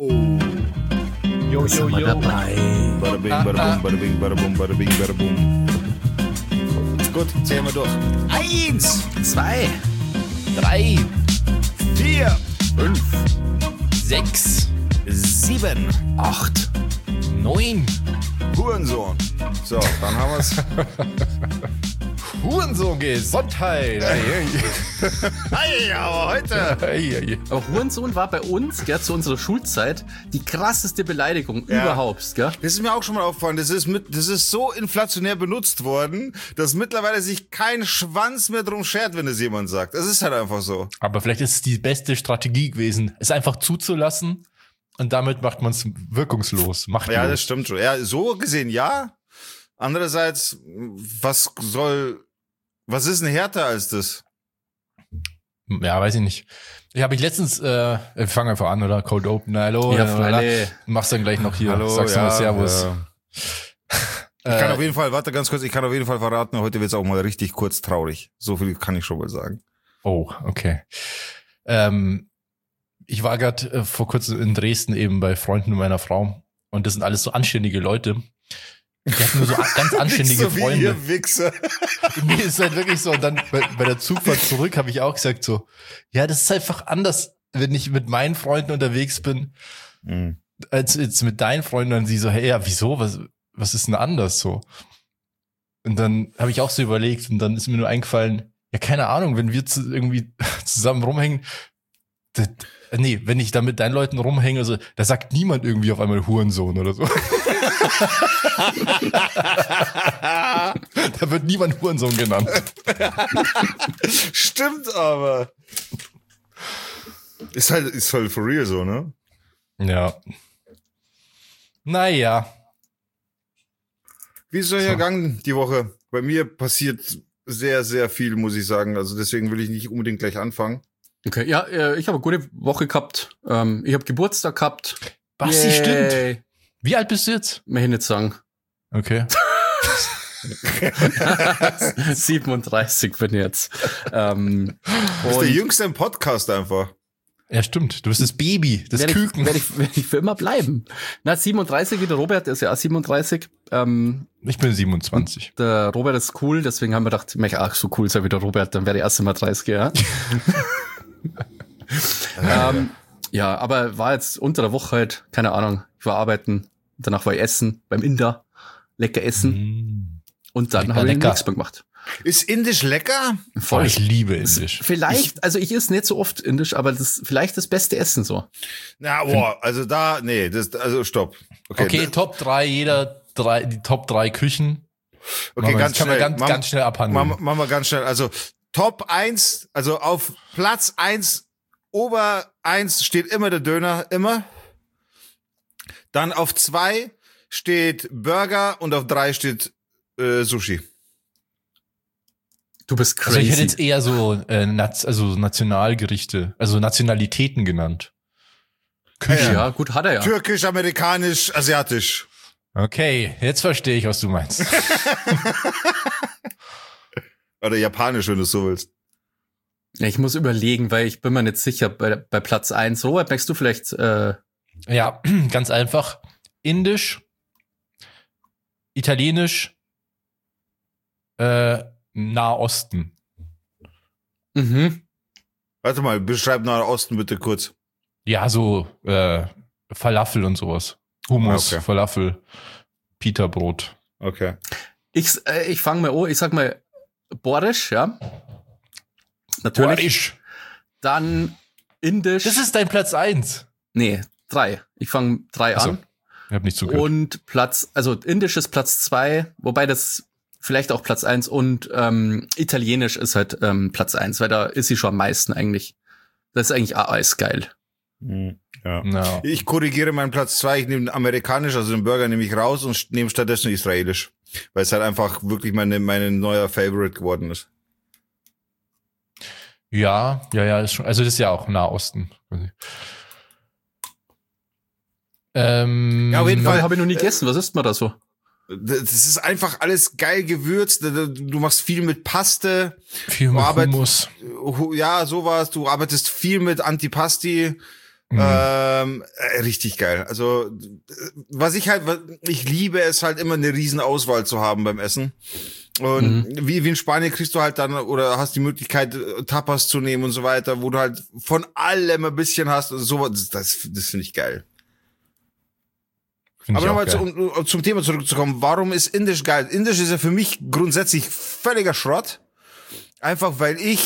Jo, jo, jo. Dabei. Bada bing, bada bum, bada bing, bada bum, bada bing, bada bum. Gut, zählen wir durch. 1, 2, 3, 4, 5, 6, 7. 8, 9. Hurensohn. So, dann haben wir's. Hurensohn Gesundheit. Hey, aber heute. Aber Hurensohn war bei uns, gell, zu unserer Schulzeit, die krasseste Beleidigung überhaupt, gell? Das ist mir auch schon mal aufgefallen. Das ist so inflationär benutzt worden, dass mittlerweile sich kein Schwanz mehr drum schert, wenn es jemand sagt. Das ist halt einfach so. Aber vielleicht ist es die beste Strategie gewesen, es einfach zuzulassen und damit macht man es wirkungslos. Ja, das stimmt schon. Ja, so gesehen ja. Andererseits, was ist denn härter als das? Ja, weiß ich nicht. Ich habe letztens, wir fangen einfach an, oder? Cold Open, hallo. Ja, Freunde. Machst dann gleich noch hier. Hallo, Sagst du mal Servus. Ja. Ich kann auf jeden Fall, warte ganz kurz, ich kann auf jeden Fall verraten, heute wird's auch mal richtig kurz traurig. So viel kann ich schon mal sagen. Oh, okay. Ich war gerade vor kurzem in Dresden eben bei Freunden meiner Frau und das sind alles so anständige Leute. Die hatten nur so ganz anständige so wie Freunde. ihr Wichser. Nee, ist halt wirklich so. Und dann bei der Zugfahrt zurück habe ich auch gesagt so, ja, das ist einfach anders, wenn ich mit meinen Freunden unterwegs bin, als jetzt mit deinen Freunden. Und sie so, hey, ja, wieso? Was ist denn anders so? Und dann habe ich auch so überlegt und dann ist mir nur eingefallen, ja, keine Ahnung, wenn wir irgendwie zusammen rumhängen, wenn ich da mit deinen Leuten rumhänge, also, da sagt niemand irgendwie auf einmal Hurensohn oder so. Da wird niemand Hurensohn genannt. Stimmt aber. Ist halt for real so, ne? Ja. Naja. Wie ist es euch ergangen die Woche? Bei mir passiert sehr, sehr viel, muss ich sagen. Also deswegen will ich nicht unbedingt gleich anfangen. Okay, ja, ich habe eine gute Woche gehabt. Ich habe Geburtstag gehabt. Basti, stimmt. Wie alt bist du jetzt? Mehr nicht sagen. Okay. 37 bin ich jetzt. Du bist der Jüngste im Podcast einfach. Ja, stimmt. Du bist das Baby, das Küken. Werde ich für immer bleiben. Na, 37, wie der Robert, der ist ja auch 37. Ich bin 27. Der Robert ist cool, deswegen haben wir gedacht, ich möchte auch so cool sein wie der Robert, dann wäre ich erst einmal 30, ja. Ja, aber war jetzt unter der Woche halt, keine Ahnung, ich war arbeiten, danach war ich essen, beim Inder, lecker essen und dann habe ich nichts mehr gemacht. Ist Indisch lecker? Voll. Ich liebe Indisch. Vielleicht, also ich esse nicht so oft Indisch, aber das ist vielleicht das beste Essen so. Na, boah, also stopp. Okay, Top 3, die Top 3 Küchen. Okay, ganz schnell. Ganz schnell abhandeln. Machen wir ganz schnell. Also Top 1, also auf Platz 1, Ober 1 steht immer der Döner, immer. Dann auf 2 steht Burger und auf 3 steht Sushi. Du bist crazy. Also ich hätte jetzt eher so Nationalgerichte, also Nationalitäten genannt. Küche. Ja, gut, hat er ja. Türkisch, amerikanisch, asiatisch. Okay, jetzt verstehe ich, was du meinst. Oder japanisch, wenn du es so willst. Ja, ich muss überlegen, weil ich bin mir nicht sicher bei Platz 1. Robert, merkst du vielleicht? Ja, ganz einfach. Indisch, Italienisch, Nahosten. Mhm. Warte mal, beschreib Nahosten bitte kurz. Ja, so Falafel und sowas. Hummus, Okay. Falafel, Pita-Brot. Okay. Ich fange mal an, ich sag mal Borisch, ja. Natürlich. Borisch. Dann Indisch. Das ist dein Platz 1. Nee, 3. Ich fange 3 Achso, an. ich hab nicht zugehört. Und Indisch ist Platz 2, wobei das vielleicht auch Platz 1 und Italienisch ist halt Platz 1, weil da ist sie schon am meisten eigentlich. Das ist eigentlich alles geil. Ja. No. Ich korrigiere meinen Platz 2, ich nehme amerikanisch, also den Burger nehme ich raus und nehme stattdessen israelisch. Weil es halt einfach wirklich meine neuer Favorite geworden ist. Ja, ist schon, also das ist ja auch Nahosten. Ja, auf jeden Fall. Habe ich noch nie gegessen. Was isst man da so? Das ist einfach alles geil gewürzt. Du machst viel mit Paste. Viel mit Hummus. Ja, sowas. Du arbeitest viel mit Antipasti. Richtig geil. Also, ich liebe es halt immer eine riesen Auswahl zu haben beim Essen. Und wie in Spanien kriegst du halt dann, oder hast die Möglichkeit, Tapas zu nehmen und so weiter, wo du halt von allem ein bisschen hast. Und sowas, das finde ich geil. Aber nochmal zum Thema zurückzukommen. Warum ist Indisch geil? Indisch ist ja für mich grundsätzlich völliger Schrott. Einfach weil ich,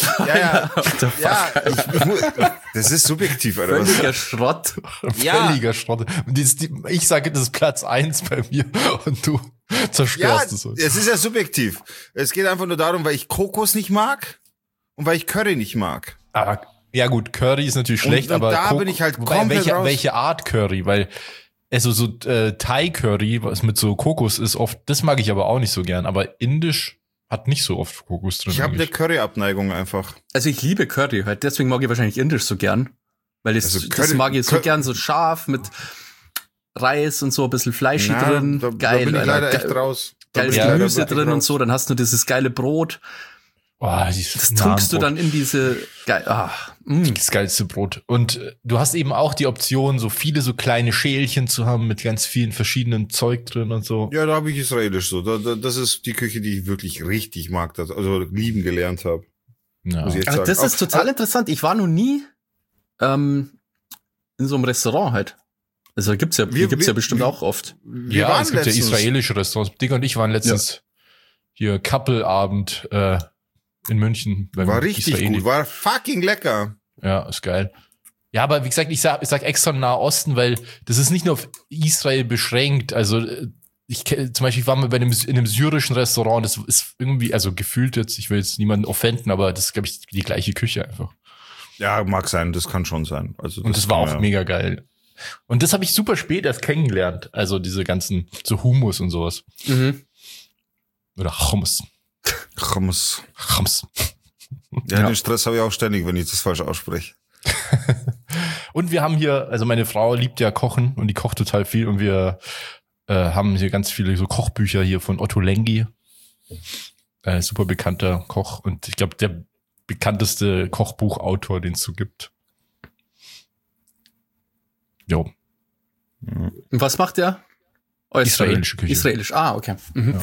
das ist subjektiv, oder was? Völliger Schrott. Völliger Schrott. Ich sage, das ist Platz 1 bei mir und du zerstörst es. Es ist ja subjektiv. Es geht einfach nur darum, weil ich Kokos nicht mag und weil ich Curry nicht mag. Ja gut, Curry ist natürlich schlecht, und aber da bin ich halt komplett raus. Welche Art Curry? Weil also so Thai-Curry, was mit so Kokos ist, oft, das mag ich aber auch nicht so gern. Aber Indisch hat nicht so oft Kokos drin. Ich habe eine Curry-Abneigung einfach. Also ich liebe Curry, halt deswegen mag ich wahrscheinlich Indisch so gern. Weil das mag ich so gern, so scharf mit Reis und so ein bisschen Fleisch drin. Geil, da bin ich leider echt raus. Geiles Gemüse drin und so, dann hast du dieses geile Brot. Das tunkst du dann in diese das geilste Brot. Und du hast eben auch die Option, so viele so kleine Schälchen zu haben mit ganz vielen verschiedenen Zeug drin und so. Ja, da habe ich israelisch so. Das ist die Küche, die ich wirklich richtig mag, also lieben gelernt habe. Ja. Das ist total interessant. Ich war noch nie in so einem Restaurant halt. Also gibt's ja bestimmt auch oft. Ja, es gibt ja israelische Restaurants. Digga und ich waren letztens hier Couple-Abend in München. War richtig gut, war fucking lecker. Ja, ist geil. Ja, aber wie gesagt, ich sag extra Nahe Osten, weil das ist nicht nur auf Israel beschränkt. Also zum Beispiel war mal in einem syrischen Restaurant, das ist irgendwie, also gefühlt jetzt, ich will jetzt niemanden offenden, aber das ist, glaube ich, die gleiche Küche einfach. Ja, mag sein, das kann schon sein. Also und das war auch mega geil. Und das habe ich super spät erst kennengelernt. Also diese ganzen, so Hummus und sowas. Oder Hummus. Ja, den Stress habe ich auch ständig, wenn ich das falsch ausspreche. Und wir haben hier, also meine Frau liebt ja Kochen und die kocht total viel und wir haben hier ganz viele so Kochbücher hier von Otto Lengi. Super bekannter Koch und ich glaube der bekannteste Kochbuchautor, den es so gibt. Jo. Und was macht der? Israelische Küche. Israelisch, okay.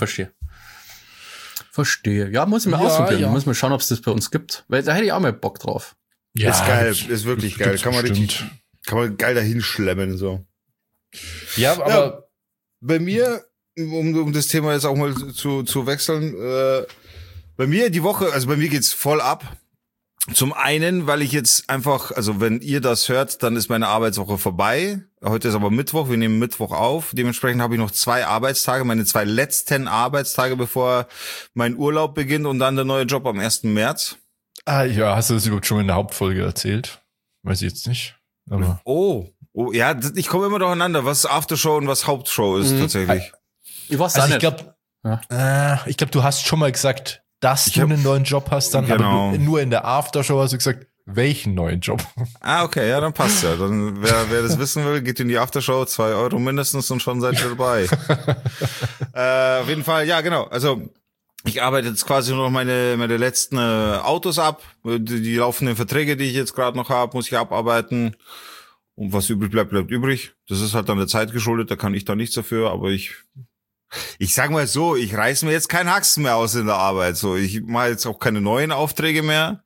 Verstehe. Ja, muss ich mal ausprobieren. Ja. Muss mal schauen, ob es das bei uns gibt. Weil da hätte ich auch mal Bock drauf. Ja, ist geil, ist wirklich geil. Kann man geil dahin schlemmen, so. Ja, aber bei mir, um das Thema jetzt auch mal zu wechseln, bei mir die Woche, also bei mir geht's voll ab. Zum einen, weil ich jetzt einfach, also wenn ihr das hört, dann ist meine Arbeitswoche vorbei. Heute ist aber Mittwoch, wir nehmen Mittwoch auf. Dementsprechend habe ich noch 2 Arbeitstage, meine 2 letzten Arbeitstage, bevor mein Urlaub beginnt und dann der neue Job am 1. März. Ja, hast du das überhaupt schon in der Hauptfolge erzählt? Weiß ich jetzt nicht. Aber Ja, ich komme immer durcheinander, was Aftershow und was Hauptshow ist tatsächlich. Ich weiß nicht. Ich glaube, du hast schon mal gesagt, dass du einen neuen Job hast dann, genau. Aber nur in der Aftershow hast du gesagt, welchen neuen Job? Okay, ja, dann passt ja. Dann, wer das wissen will, geht in die Aftershow, 2 Euro mindestens und schon seid ihr dabei. Auf jeden Fall, ja, genau. Also, ich arbeite jetzt quasi nur noch meine letzten Autos ab. Die laufenden Verträge, die ich jetzt gerade noch habe, muss ich abarbeiten. Und was übrig bleibt, bleibt übrig. Das ist halt dann der Zeit geschuldet, da kann ich da nichts dafür, aber ich sag mal so, ich reiß mir jetzt keinen Haxen mehr aus in der Arbeit. So, ich mache jetzt auch keine neuen Aufträge mehr.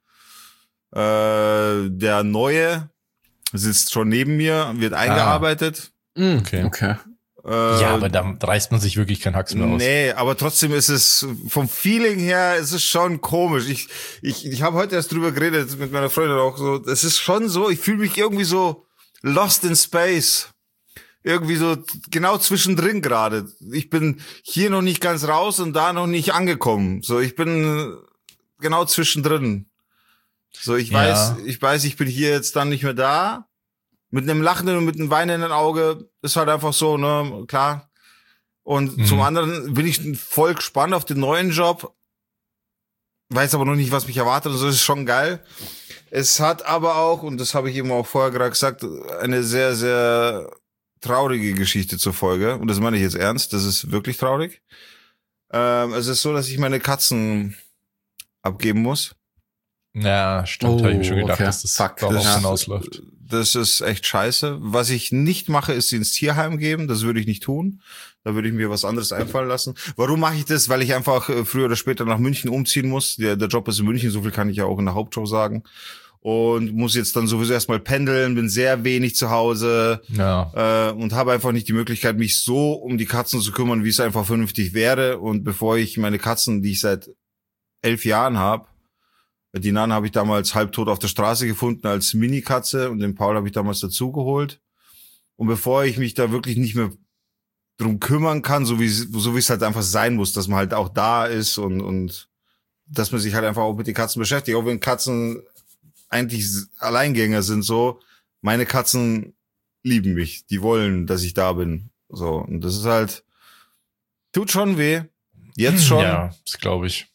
Der Neue sitzt schon neben mir, wird eingearbeitet. Okay. Ja, aber da reißt man sich wirklich keinen Haxen mehr aus. Nee, aber trotzdem ist es, vom Feeling her, ist es schon komisch. Ich habe heute erst drüber geredet mit meiner Freundin auch so. Es ist schon so, ich fühle mich irgendwie so lost in space. Irgendwie so genau zwischendrin gerade. Ich bin hier noch nicht ganz raus und da noch nicht angekommen. So, ich bin genau zwischendrin. So, ich weiß, ich bin hier jetzt dann nicht mehr da. Mit einem lachenden und mit einem weinenden Auge ist halt einfach so, ne, klar. Und zum anderen bin ich voll gespannt auf den neuen Job. Weiß aber noch nicht, was mich erwartet. Also, das ist schon geil. Es hat aber auch, und das habe ich eben auch vorher gerade gesagt, eine sehr, sehr traurige Geschichte zur Folge. Und das meine ich jetzt ernst. Das ist wirklich traurig. Es ist so, dass ich meine Katzen abgeben muss. Ja, stimmt. Habe ich mir schon gedacht, dass das darauf hinausläuft. Das ist echt scheiße. Was ich nicht mache, ist sie ins Tierheim geben. Das würde ich nicht tun. Da würde ich mir was anderes einfallen lassen. Warum mache ich das? Weil ich einfach früher oder später nach München umziehen muss. Der Job ist in München, so viel kann ich ja auch in der Hauptshow sagen. Und muss jetzt dann sowieso erstmal pendeln, bin sehr wenig zu Hause und habe einfach nicht die Möglichkeit, mich so um die Katzen zu kümmern, wie es einfach vernünftig wäre. Und bevor ich meine Katzen, die ich seit 11 Jahren habe, die Nana habe ich damals halbtot auf der Straße gefunden als Mini-Katze und den Paul habe ich damals dazugeholt. Und bevor ich mich da wirklich nicht mehr drum kümmern kann, so wie es halt einfach sein muss, dass man halt auch da ist und dass man sich halt einfach auch mit den Katzen beschäftigt. Auch wenn Katzen eigentlich Alleingänger sind, so, meine Katzen lieben mich. Die wollen, dass ich da bin. So, und das ist halt, tut schon weh. Jetzt schon. Ja, das glaube ich.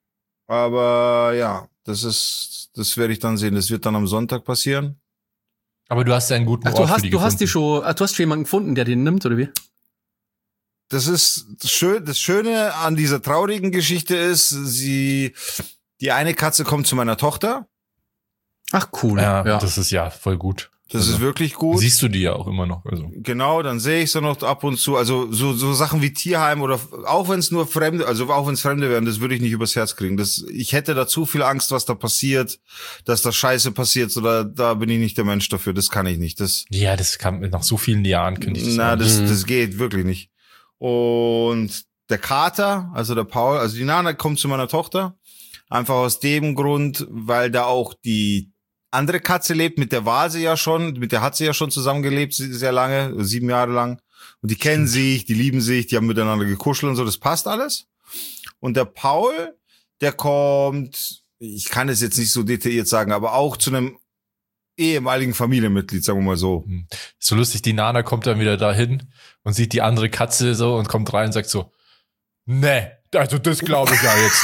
Aber ja, das werde ich dann sehen. Das wird dann am Sonntag passieren. Aber du hast ja einen guten Ort für die du hast gefunden. du hast schon jemanden gefunden, der den nimmt, oder wie? Das ist schön. Das Schöne an dieser traurigen Geschichte ist, die eine Katze kommt zu meiner Tochter. Ach, cool. Ja, das ist ja voll gut. Das ist wirklich gut. Siehst du die ja auch immer noch. Also. Genau, dann sehe ich sie noch ab und zu. Also so Sachen wie Tierheim oder auch wenn es nur Fremde, also auch wenn es Fremde wären, das würde ich nicht übers Herz kriegen. Ich hätte da zu viel Angst, was da passiert, dass da Scheiße passiert, oder da bin ich nicht der Mensch dafür. Das kann ich nicht. Das kann nach so vielen Jahren könnte ich das das geht wirklich nicht. Und der Kater, also der Paul, also die Nana kommt zu meiner Tochter, einfach aus dem Grund, weil da auch die andere Katze lebt, mit der hat sie ja schon zusammengelebt, sehr lange, 7 Jahre lang. Und die kennen sich, die lieben sich, die haben miteinander gekuschelt und so, das passt alles. Und der Paul, der kommt, ich kann es jetzt nicht so detailliert sagen, aber auch zu einem ehemaligen Familienmitglied, sagen wir mal so. So lustig, die Nana kommt dann wieder dahin und sieht die andere Katze so und kommt rein und sagt so, nee, also das glaube ich ja jetzt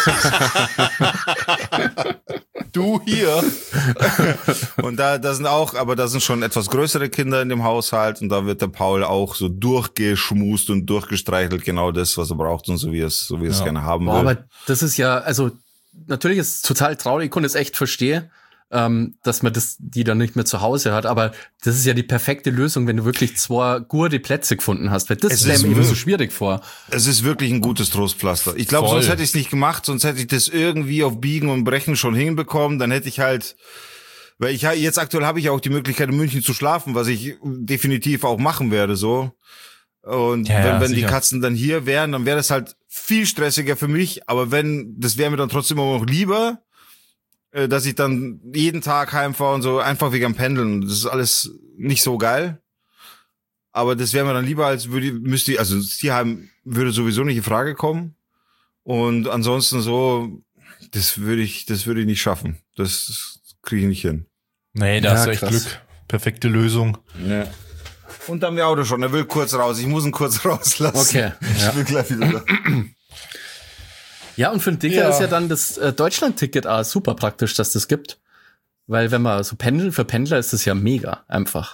nicht. Du hier. Und da sind schon etwas größere Kinder in dem Haushalt und da wird der Paul auch so durchgeschmust und durchgestreichelt, genau das, was er braucht und so wie er es gerne haben will. Aber das ist ja, also natürlich ist es total traurig, ich konnte es echt verstehen, dass man die dann nicht mehr zu Hause hat, aber das ist ja die perfekte Lösung, wenn du wirklich 2 gute Plätze gefunden hast, weil das stelle mir immer so schwierig vor. Es ist wirklich ein gutes Trostpflaster. Ich glaube, sonst hätte ich es nicht gemacht, sonst hätte ich das irgendwie auf Biegen und Brechen schon hinbekommen, dann hätte ich halt, weil jetzt aktuell habe ich auch die Möglichkeit in München zu schlafen, was ich definitiv auch machen werde, so. Und wenn die Katzen dann hier wären, dann wäre das halt viel stressiger für mich, aber das wäre mir dann trotzdem auch noch lieber, dass ich dann jeden Tag heimfahre und so, einfach wegen Pendeln. Das ist alles nicht so geil. Aber das wäre mir dann lieber, als also das Tierheim würde sowieso nicht in Frage kommen. Und ansonsten so, das würde ich nicht schaffen. Das kriege ich nicht hin. Nee, da hast du echt Glück. Perfekte Lösung. Ja. Und dann der Auto schon, er will kurz raus. Ich muss ihn kurz rauslassen. Okay. Ich will gleich wieder da. Ja, und für einen Dicker ist ja dann das Deutschland-Ticket auch super praktisch, dass das gibt. Weil wenn man so für Pendler ist das ja mega einfach.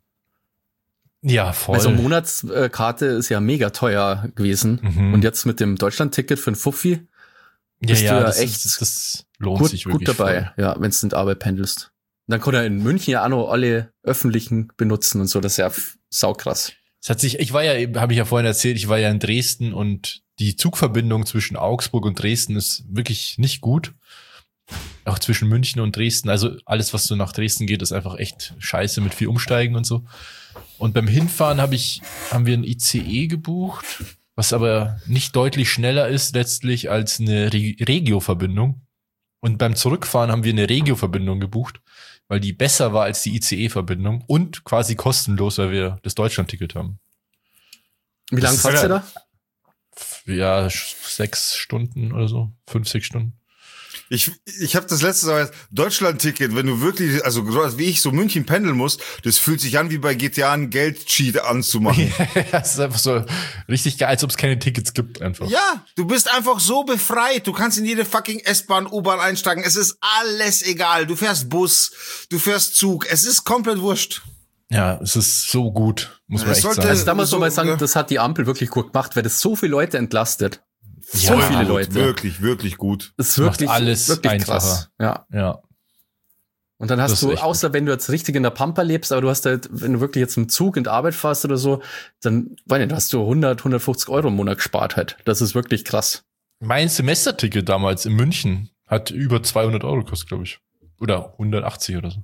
Ja, voll. Also Monatskarte ist ja mega teuer gewesen. Und jetzt mit dem Deutschland-Ticket für einen Fuffi bist du ja echt das lohnt sich wirklich gut dabei, voll. ja, wenn du in die Arbeit pendelst. Und dann kann er in München ja auch noch alle öffentlichen benutzen und so, das ist ja saukrass. Habe ich ja vorhin erzählt, ich war ja in Dresden und die Zugverbindung zwischen Augsburg und Dresden ist wirklich nicht gut. Auch zwischen München und Dresden. Also alles, was so nach Dresden geht, ist einfach echt scheiße mit viel Umsteigen und so. Und beim Hinfahren haben wir ein ICE gebucht, was aber nicht deutlich schneller ist letztlich als eine Regio-Verbindung. Und beim Zurückfahren haben wir eine Regio-Verbindung gebucht, weil die besser war als die ICE-Verbindung und quasi kostenlos, weil wir das Deutschland-Ticket haben. Wie lange fahrt ihr da? Ja, 6 Stunden oder so, 5, 6 Stunden. Ich habe das letzte Mal Deutschland-Ticket, wenn du wirklich, also wie ich so München pendeln muss, das fühlt sich an wie bei GTA einen Geldcheat anzumachen. Das ist einfach so richtig geil, als ob es keine Tickets gibt einfach. Ja, du bist einfach so befreit. Du kannst in jede fucking S-Bahn, U-Bahn einsteigen. Es ist alles egal. Du fährst Bus, du fährst Zug. Es ist komplett wurscht. Ja, es ist so gut, muss man echt sagen. Also da muss man mal sagen, das hat die Ampel wirklich gut gemacht, weil das so viele Leute entlastet. So viele Leute. Wirklich, wirklich gut. Das ist wirklich, macht alles wirklich einfacher. krass. Ja. Und dann hast du, außer wenn du jetzt richtig in der Pampa lebst, aber du hast halt, wenn du wirklich jetzt im Zug in die Arbeit fährst oder so, dann, hast du 150 Euro im Monat gespart halt. Das ist wirklich krass. Mein Semesterticket damals in München hat über 200 Euro gekostet, glaube ich. Oder 180 oder so.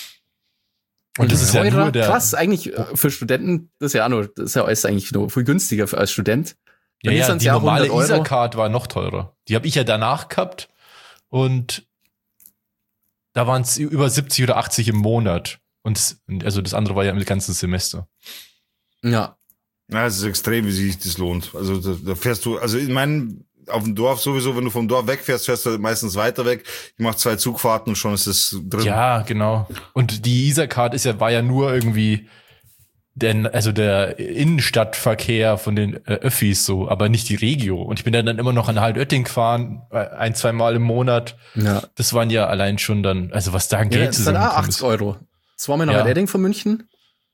Und das ist ja nur der... Krass, eigentlich für Studenten, das ist ja alles eigentlich nur viel günstiger als Student. Ja, die normale ISA-Card war noch teurer. Die habe ich ja danach gehabt und da waren es über 70 oder 80 im Monat. Und also das andere war ja im ganzen Semester. Ja. Ja, es ist extrem, wie sich das lohnt. Also da fährst du, also ich meine, auf dem Dorf sowieso, wenn du vom Dorf wegfährst, fährst du meistens weiter weg. Ich mache 2 Zugfahrten und schon ist es drin. Ja, genau. Und die ISA-Card war ja nur irgendwie der Innenstadtverkehr von den Öffis so, aber nicht die Regio. Und ich bin dann immer noch an Halt-Oetting gefahren, 1-2 Mal im Monat. Ja. Das waren ja allein schon dann, also was da an Geld zusammenkommt. Das ist dann 80 Euro. 2 Mal nach Halt-Oetting von München.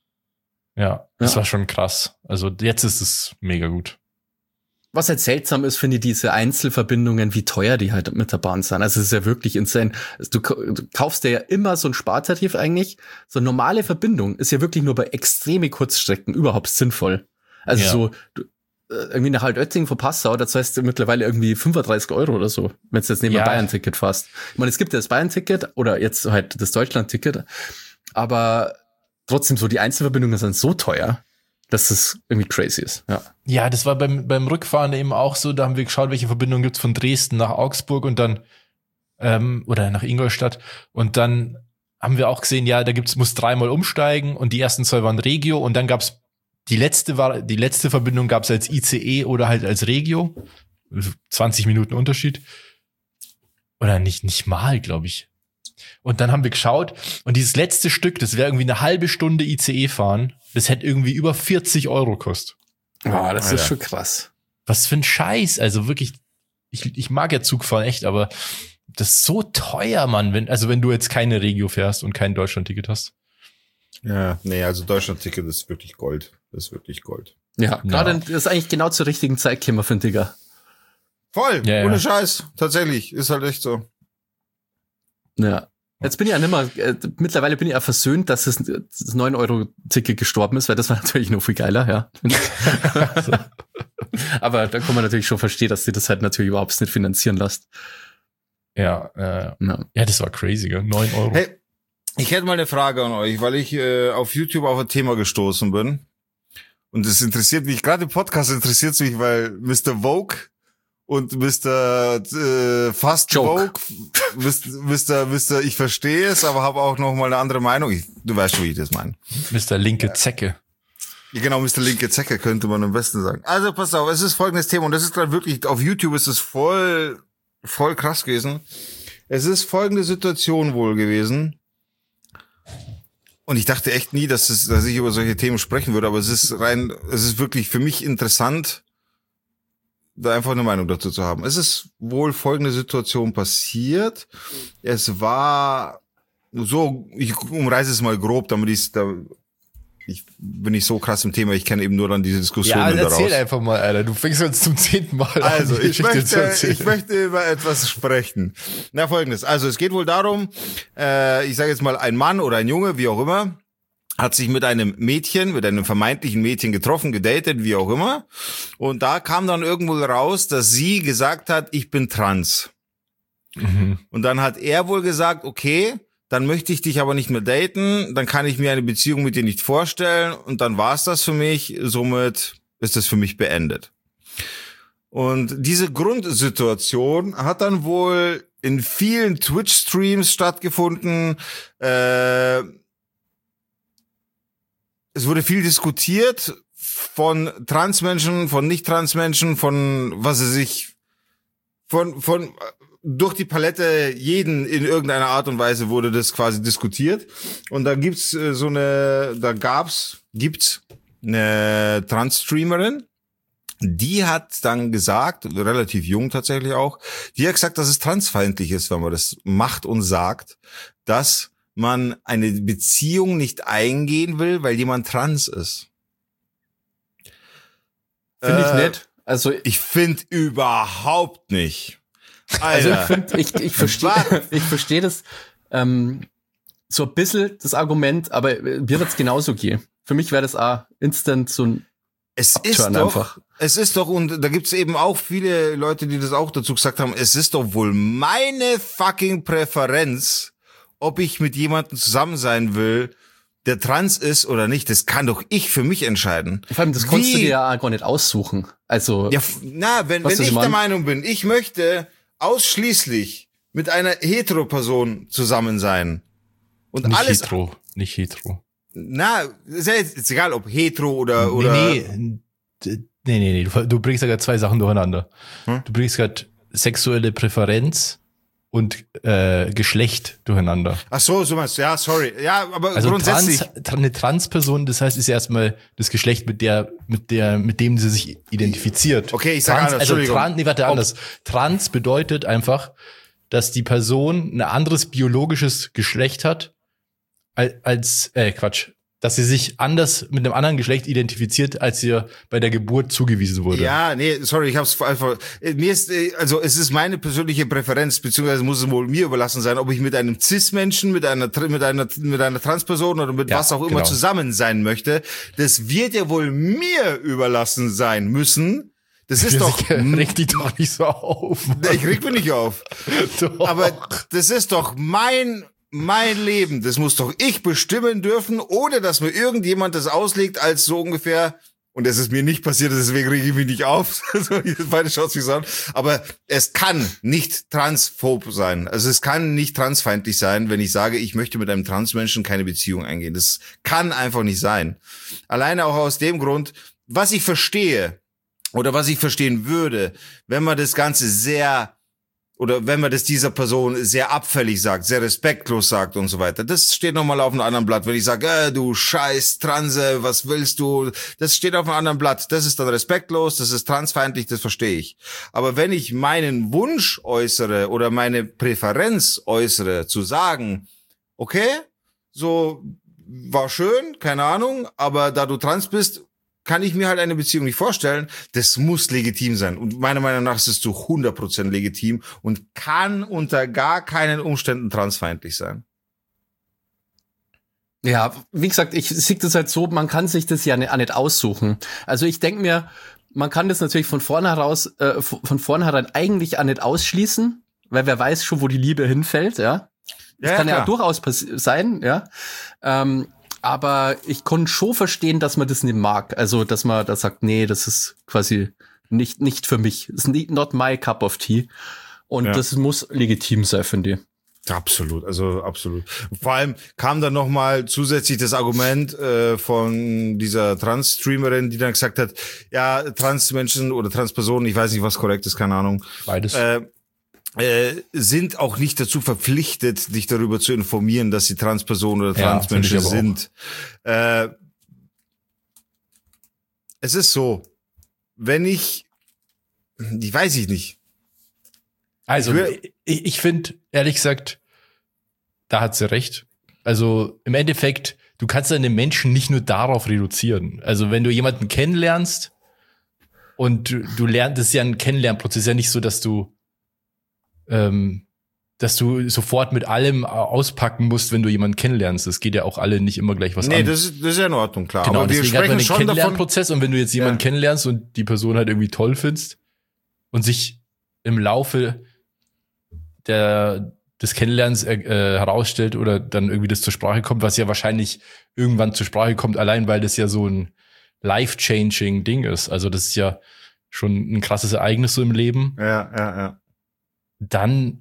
Ja, das war schon krass. Also jetzt ist es mega gut. Was halt seltsam ist, finde ich, diese Einzelverbindungen, wie teuer die halt mit der Bahn sind. Also es ist ja wirklich insane. Du kaufst dir ja immer so ein Spartarif eigentlich. So eine normale Verbindung ist ja wirklich nur bei extreme Kurzstrecken überhaupt sinnvoll. Also so irgendwie nach Halt-Oetting von Passau, da zahlst du mittlerweile irgendwie 35 Euro oder so, wenn du jetzt neben Bayern-Ticket fährst. Ich meine, es gibt ja das Bayern-Ticket oder jetzt halt das Deutschland-Ticket, aber trotzdem so die Einzelverbindungen sind so teuer, dass es irgendwie crazy ist, Ja, das war beim Rückfahren eben auch so, da haben wir geschaut, welche Verbindungen gibt's von Dresden nach Augsburg und dann, oder nach Ingolstadt und dann haben wir auch gesehen, ja, muss 3-mal umsteigen und die ersten 2 waren Regio und dann gab's die letzte Verbindung gab's als ICE oder halt als Regio, 20 Minuten Unterschied. Oder nicht mal, glaube ich. Und dann haben wir geschaut und dieses letzte Stück, das wäre irgendwie eine halbe Stunde ICE fahren, das hätte irgendwie über 40 Euro gekostet. Oh, das ist schon krass. Was für ein Scheiß, also wirklich, ich mag ja Zugfahren echt, aber das ist so teuer, Mann, wenn du jetzt keine Regio fährst und kein Deutschland-Ticket hast. Ja, nee, also Deutschland-Ticket ist wirklich Gold. Das ist wirklich Gold. Ja, gerade das ist eigentlich genau zur richtigen Zeit gekommen, finde ich. Voll, ohne Scheiß, tatsächlich, ist halt echt so. Ja. Jetzt bin ich ja nimmer, mittlerweile bin ich ja versöhnt, dass das 9-Euro-Ticket gestorben ist, weil das war natürlich noch viel geiler, ja. So. Aber da kann man natürlich schon verstehen, dass sie das halt natürlich überhaupt nicht finanzieren lässt. Ja, das war crazy, gell? 9 Euro. Hey, ich hätte mal eine Frage an euch, weil ich auf YouTube auf ein Thema gestoßen bin. Und es interessiert mich, gerade im Podcast interessiert es mich, weil Mr. Vogue und Mr. Fast Vogue, Mr. Ich verstehe es, aber habe auch noch mal eine andere Meinung. Du weißt schon, wie ich das meine. Mr. Linke Zecke. Ja, genau, Mr. Linke Zecke könnte man am besten sagen. Also pass auf, es ist folgendes Thema und das ist gerade wirklich, auf YouTube ist es voll krass gewesen. Es ist folgende Situation wohl gewesen. Und ich dachte echt nie, dass ich über solche Themen sprechen würde, aber es ist wirklich für mich interessant, da einfach eine Meinung dazu zu haben. Es ist wohl folgende Situation passiert. Es war so, ich umreiße es mal grob, damit ich bin nicht so krass im Thema, ich kenne eben nur dann diese Diskussion daraus. Ja, erzähl einfach mal, Alter, du fängst jetzt zum 10. Mal an. Also, ich möchte über etwas sprechen. Na, folgendes. Also, es geht wohl darum, ich sage jetzt mal, ein Mann oder ein Junge, wie auch immer, hat sich mit einem vermeintlichen Mädchen getroffen, gedatet, wie auch immer. Und da kam dann irgendwo raus, dass sie gesagt hat, ich bin trans. Mhm. Und dann hat er wohl gesagt, okay, dann möchte ich dich aber nicht mehr daten, dann kann ich mir eine Beziehung mit dir nicht vorstellen und dann war's das für mich, somit ist das für mich beendet. Und diese Grundsituation hat dann wohl in vielen Twitch-Streams stattgefunden. Es wurde viel diskutiert von Transmenschen, von Nicht-Transmenschen, von was sie sich von durch die Palette jeden in irgendeiner Art und Weise wurde das quasi diskutiert. Und da gibt's eine Trans-Streamerin, die hat dann gesagt, relativ jung tatsächlich auch, die hat gesagt, dass es transfeindlich ist, wenn man das macht und sagt, dass man eine Beziehung nicht eingehen will, weil jemand trans ist. Finde ich nett. Also ich finde überhaupt nicht. Alter. Also ich verstehe das. so ein bisschen das Argument, aber mir wird's genauso gehen. Für mich wäre das auch instant so ein Es ist doch, und da gibt's eben auch viele Leute, die das auch dazu gesagt haben, es ist doch wohl meine fucking Präferenz, ob ich mit jemandem zusammen sein will, der trans ist oder nicht. Das kann doch ich für mich entscheiden. Vor allem, das konntest du dir ja gar nicht aussuchen. Also, ja, wenn ich der Meinung bin, ich möchte ausschließlich mit einer Hetero-Person zusammen sein und nicht alles nicht hetero. Na, ist ja jetzt egal, ob hetero oder Nee. Du bringst ja gerade zwei Sachen durcheinander. Du bringst gerade sexuelle Präferenz und Geschlecht durcheinander. Ach so meinst du. Ja, sorry. Ja, aber also grundsätzlich. Eine Transperson, das heißt, ist erstmal das Geschlecht, mit dem sie sich identifiziert. Okay, ich sage anders, Entschuldigung. Anders. Trans bedeutet einfach, dass die Person ein anderes biologisches Geschlecht hat dass sie sich anders mit einem anderen Geschlecht identifiziert, als ihr bei der Geburt zugewiesen wurde. Ja, nee, sorry, ich hab's einfach, es ist meine persönliche Präferenz, beziehungsweise muss es wohl mir überlassen sein, ob ich mit einem Cis-Menschen, mit einer Transperson oder mit was auch immer zusammen sein möchte. Das wird ja wohl mir überlassen sein müssen. Das ist doch. Reg dich doch nicht so auf. Ich reg mich nicht auf. Doch. Aber das ist doch mein Leben, das muss doch ich bestimmen dürfen, ohne dass mir irgendjemand das auslegt als so ungefähr, und es ist mir nicht passiert, deswegen rege ich mich nicht auf, beide schaut sich so an, aber es kann nicht transphob sein, also es kann nicht transfeindlich sein, wenn ich sage, ich möchte mit einem Transmenschen keine Beziehung eingehen. Das kann einfach nicht sein. Alleine auch aus dem Grund, was ich verstehe, oder was ich verstehen würde, wenn man das Ganze wenn man das dieser Person sehr abfällig sagt, sehr respektlos sagt und so weiter. Das steht nochmal auf einem anderen Blatt. Wenn ich sage, du scheiß Transe, was willst du? Das steht auf einem anderen Blatt. Das ist dann respektlos, das ist transfeindlich, das verstehe ich. Aber wenn ich meinen Wunsch äußere oder meine Präferenz äußere, zu sagen, okay, so war schön, keine Ahnung, aber da du trans bist, kann ich mir halt eine Beziehung nicht vorstellen. Das muss legitim sein. Und meiner Meinung nach ist es zu 100% legitim und kann unter gar keinen Umständen transfeindlich sein. Ja, wie gesagt, ich sehe das halt so, man kann sich das ja nicht aussuchen. Also ich denke mir, man kann das natürlich von vornherein eigentlich auch nicht ausschließen, weil wer weiß schon, wo die Liebe hinfällt, ja. Das kann ja durchaus sein, ja. Aber ich konnte schon verstehen, dass man das nicht mag. Also, dass man da sagt, nee, das ist quasi nicht für mich. Das ist not my cup of tea. Und das muss legitim sein, finde ich. Absolut, also absolut. Vor allem kam dann nochmal zusätzlich das Argument von dieser Trans-Streamerin, die dann gesagt hat, ja, Transmenschen oder Transpersonen, ich weiß nicht, was korrekt ist, keine Ahnung. Beides. Sind auch nicht dazu verpflichtet, dich darüber zu informieren, dass sie Transpersonen oder Transmenschen sind. Es ist so, wenn ich weiß ich nicht. Also, ich finde, ehrlich gesagt, da hat sie recht. Also, im Endeffekt, du kannst deine Menschen nicht nur darauf reduzieren. Also, wenn du jemanden kennenlernst und du lernst, das ist ja ein Kennenlernprozess, ja nicht so, dass du sofort mit allem auspacken musst, wenn du jemanden kennenlernst. Das geht ja auch alle nicht immer gleich was an. Nee, das ist ja in Ordnung, klar. Genau, aber wir deswegen hat man sprechen einen schon Kennenlernprozess und wenn du jetzt jemanden kennenlernst und die Person halt irgendwie toll findest und sich im Laufe des Kennenlernens herausstellt oder dann irgendwie das zur Sprache kommt, was ja wahrscheinlich irgendwann zur Sprache kommt, allein weil das ja so ein life-changing Ding ist. Also das ist ja schon ein krasses Ereignis so im Leben. Ja. Dann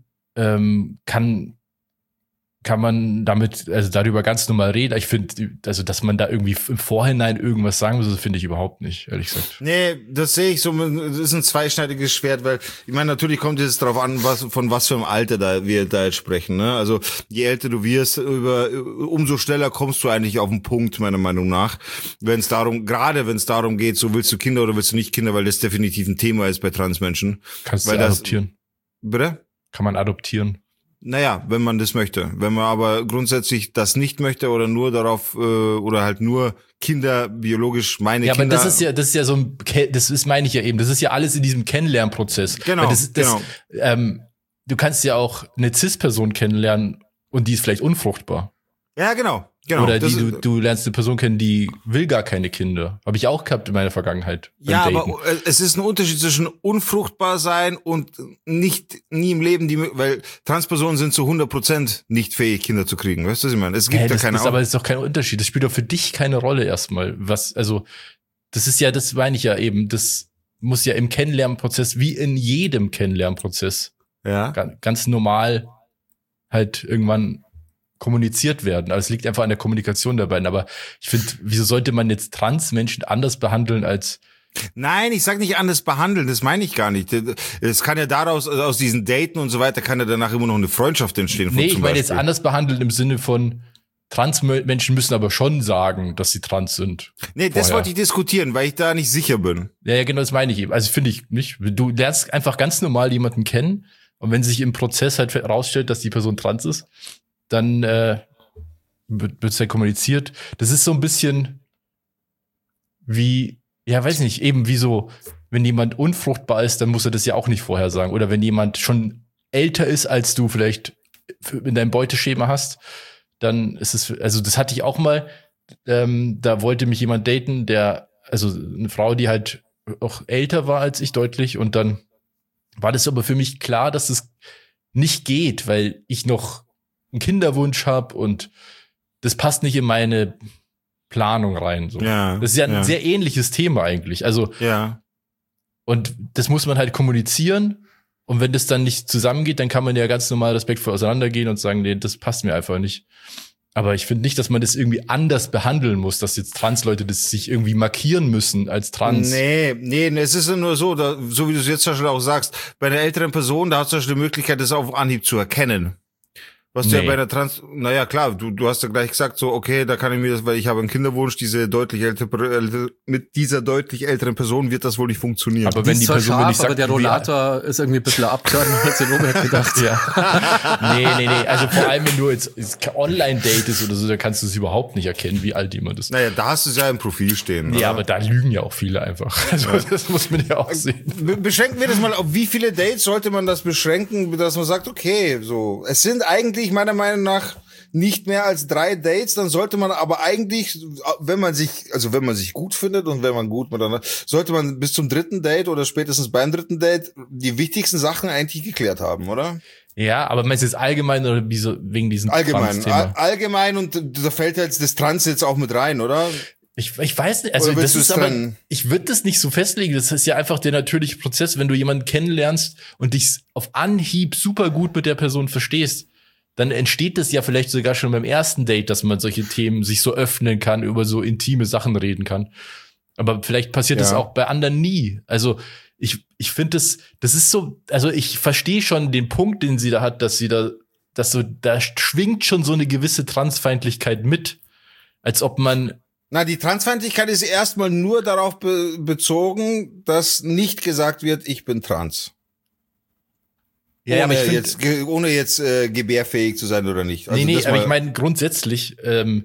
kann man damit, also darüber ganz normal reden. Ich finde, also dass man da irgendwie im Vorhinein irgendwas sagen muss, das finde ich überhaupt nicht, ehrlich gesagt. Nee, das sehe ich so, das ist ein zweischneidiges Schwert, weil ich meine, natürlich kommt es darauf an, von was für einem Alter wir da jetzt sprechen. Ne? Also je älter du wirst, umso schneller kommst du eigentlich auf den Punkt, meiner Meinung nach. Wenn es darum geht, so willst du Kinder oder willst du nicht Kinder, weil das definitiv ein Thema ist bei Transmenschen. Kannst du adoptieren. Bitte? Kann man adoptieren. Naja, wenn man das möchte. Wenn man aber grundsätzlich das nicht möchte oder nur darauf oder halt nur Kinder biologisch meine Kinder. Ja, aber das ist ja so meine ich ja eben. Das ist ja alles in diesem Kennenlernprozess. Genau. Genau. Du kannst ja auch eine Cis-Person kennenlernen und die ist vielleicht unfruchtbar. Ja, genau. Oder Das du lernst eine Person kennen, die will gar keine Kinder. Habe ich auch gehabt in meiner Vergangenheit. Ja, Daten. aber es ist ein Unterschied zwischen unfruchtbar sein und nie im Leben, weil Transpersonen sind zu 100% nicht fähig, Kinder zu kriegen. Weißt du, was ich meine? Es gibt ja keine. Aber es ist doch kein Unterschied. Das spielt doch für dich keine Rolle erstmal. Das ist ja, das meine ich ja eben. Das muss ja im Kennenlernprozess, wie in jedem Kennenlernprozess, Ja. ganz normal halt irgendwann kommuniziert werden. Also es liegt einfach an der Kommunikation der beiden. Aber ich finde, wieso sollte man jetzt Transmenschen anders behandeln als... Nein, ich sag nicht anders behandeln, das meine ich gar nicht. Es kann ja daraus, aus diesen Daten und so weiter, kann ja danach immer noch eine Freundschaft entstehen. Nee, ich meine jetzt anders behandeln im Sinne von, Transmenschen müssen aber schon sagen, dass sie trans sind. Nee, das wollte ich diskutieren, weil ich da nicht sicher bin. Ja, genau, das meine ich eben. Also finde ich nicht. Du lernst einfach ganz normal jemanden kennen und wenn sich im Prozess halt herausstellt, dass die Person trans ist, dann wird's ja kommuniziert. Das ist so ein bisschen wie, ja, weiß nicht, eben wie so, wenn jemand unfruchtbar ist, dann muss er das ja auch nicht vorher sagen. Oder wenn jemand schon älter ist, als du vielleicht in deinem Beuteschema hast, dann ist es, also das hatte ich auch mal, da wollte mich jemand daten, also eine Frau, die halt auch älter war als ich deutlich, und dann war das aber für mich klar, dass es nicht geht, weil ich noch einen Kinderwunsch habe und das passt nicht in meine Planung rein. So. Ja, das ist ja ein sehr ähnliches Thema eigentlich. Also, ja. Und das muss man halt kommunizieren. Und wenn das dann nicht zusammengeht, dann kann man ja ganz normal respektvoll auseinandergehen und sagen, nee, das passt mir einfach nicht. Aber ich finde nicht, dass man das irgendwie anders behandeln muss, dass jetzt Trans-Leute das sich irgendwie markieren müssen als trans. Nee, es ist ja nur so, so wie du es jetzt schon auch sagst, bei einer älteren Person, da hast du schon die Möglichkeit, das auf Anhieb zu erkennen. Was du ja bei der naja, klar, du hast ja gleich gesagt, so, okay, da kann ich mir das, weil ich habe einen Kinderwunsch, mit dieser deutlich älteren Person wird das wohl nicht funktionieren. Aber wenn die Person scharf, nicht sagt, aber der Rollator ist irgendwie ein bisschen abgetan, als der Robert gedacht. Ja. Nee. Also vor allem, wenn du jetzt online datest oder so, da kannst du es überhaupt nicht erkennen, wie alt jemand ist. Naja, da hast du es ja im Profil stehen. Ja, oder? aber da lügen ja auch viele einfach. Also das muss man ja auch sehen. Beschränken wir das mal, auf wie viele Dates sollte man das beschränken, dass man sagt, okay, so, es sind eigentlich meiner Meinung nach nicht mehr als 3 Dates, dann sollte man aber eigentlich, wenn man sich gut findet und wenn man gut miteinander, sollte man bis zum 3. Date oder spätestens beim 3. Date die wichtigsten Sachen eigentlich geklärt haben, oder? Ja, aber meinst du jetzt allgemein oder wegen diesem Trans-Thema? Allgemein, und da fällt jetzt das Trans jetzt auch mit rein, oder? Ich weiß nicht, also das ist aber, ich würde das nicht so festlegen, das ist ja einfach der natürliche Prozess, wenn du jemanden kennenlernst und dich auf Anhieb super gut mit der Person verstehst, dann entsteht das ja vielleicht sogar schon beim ersten Date, dass man solche Themen sich so öffnen kann, über so intime Sachen reden kann. Aber vielleicht passiert das auch bei anderen nie. Also ich finde das ist so, also ich verstehe schon den Punkt, den sie da hat, da schwingt schon so eine gewisse Transfeindlichkeit mit, als ob man. Na, die Transfeindlichkeit ist erstmal nur darauf bezogen, dass nicht gesagt wird, ich bin trans. Ja, aber ohne jetzt gebärfähig zu sein oder nicht. Also nee, aber ich meine grundsätzlich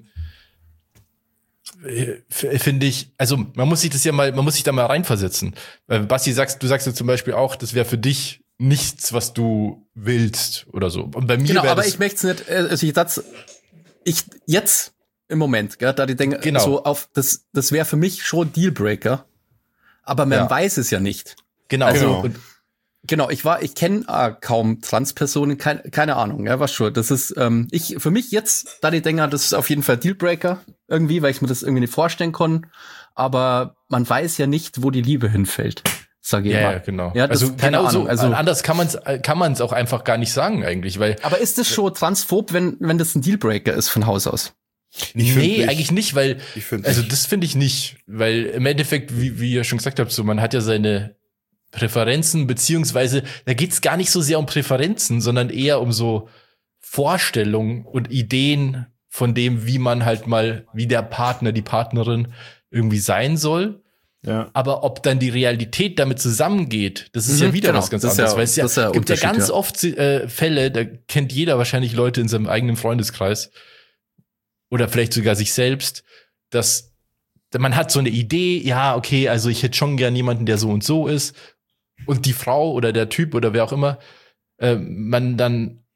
finde ich, also man muss sich da mal reinversetzen. Basti, du sagst ja zum Beispiel auch, das wäre für dich nichts, was du willst oder so. Und bei mir genau, aber ich möchte es nicht, also ich jetzt im Moment, gell, da die denke, so auf das wäre für mich schon Dealbreaker, aber man weiß es ja nicht. Genau. Also, genau, ich kenne kaum Transpersonen, keine Ahnung, ja, was schon. Das ist, für mich jetzt, da die Dinger, das ist auf jeden Fall Dealbreaker irgendwie, weil ich mir das irgendwie nicht vorstellen kann. Aber man weiß ja nicht, wo die Liebe hinfällt, sage ich mal. Ja, genau. Ja, das, also keine genau Ahnung. So, also anders kann man's auch einfach gar nicht sagen eigentlich, weil. Aber ist das schon transphob, wenn das ein Dealbreaker ist von Haus aus? Nee, eigentlich nicht, weil, das finde ich nicht, weil im Endeffekt, wie ihr schon gesagt habt, so, man hat ja seine Präferenzen, beziehungsweise da geht's gar nicht so sehr um Präferenzen, sondern eher um so Vorstellungen und Ideen von dem, wie man halt mal, wie der Partner, die Partnerin irgendwie sein soll. Ja. Aber ob dann die Realität damit zusammengeht, das ist ja wieder was ganz anderes. Weil es gibt ja ganz oft Fälle, da kennt jeder wahrscheinlich Leute in seinem eigenen Freundeskreis oder vielleicht sogar sich selbst, dass man hat so eine Idee, ja, okay, also ich hätte schon gern jemanden, der so und so ist. Und die Frau oder der Typ oder wer auch immer, man dann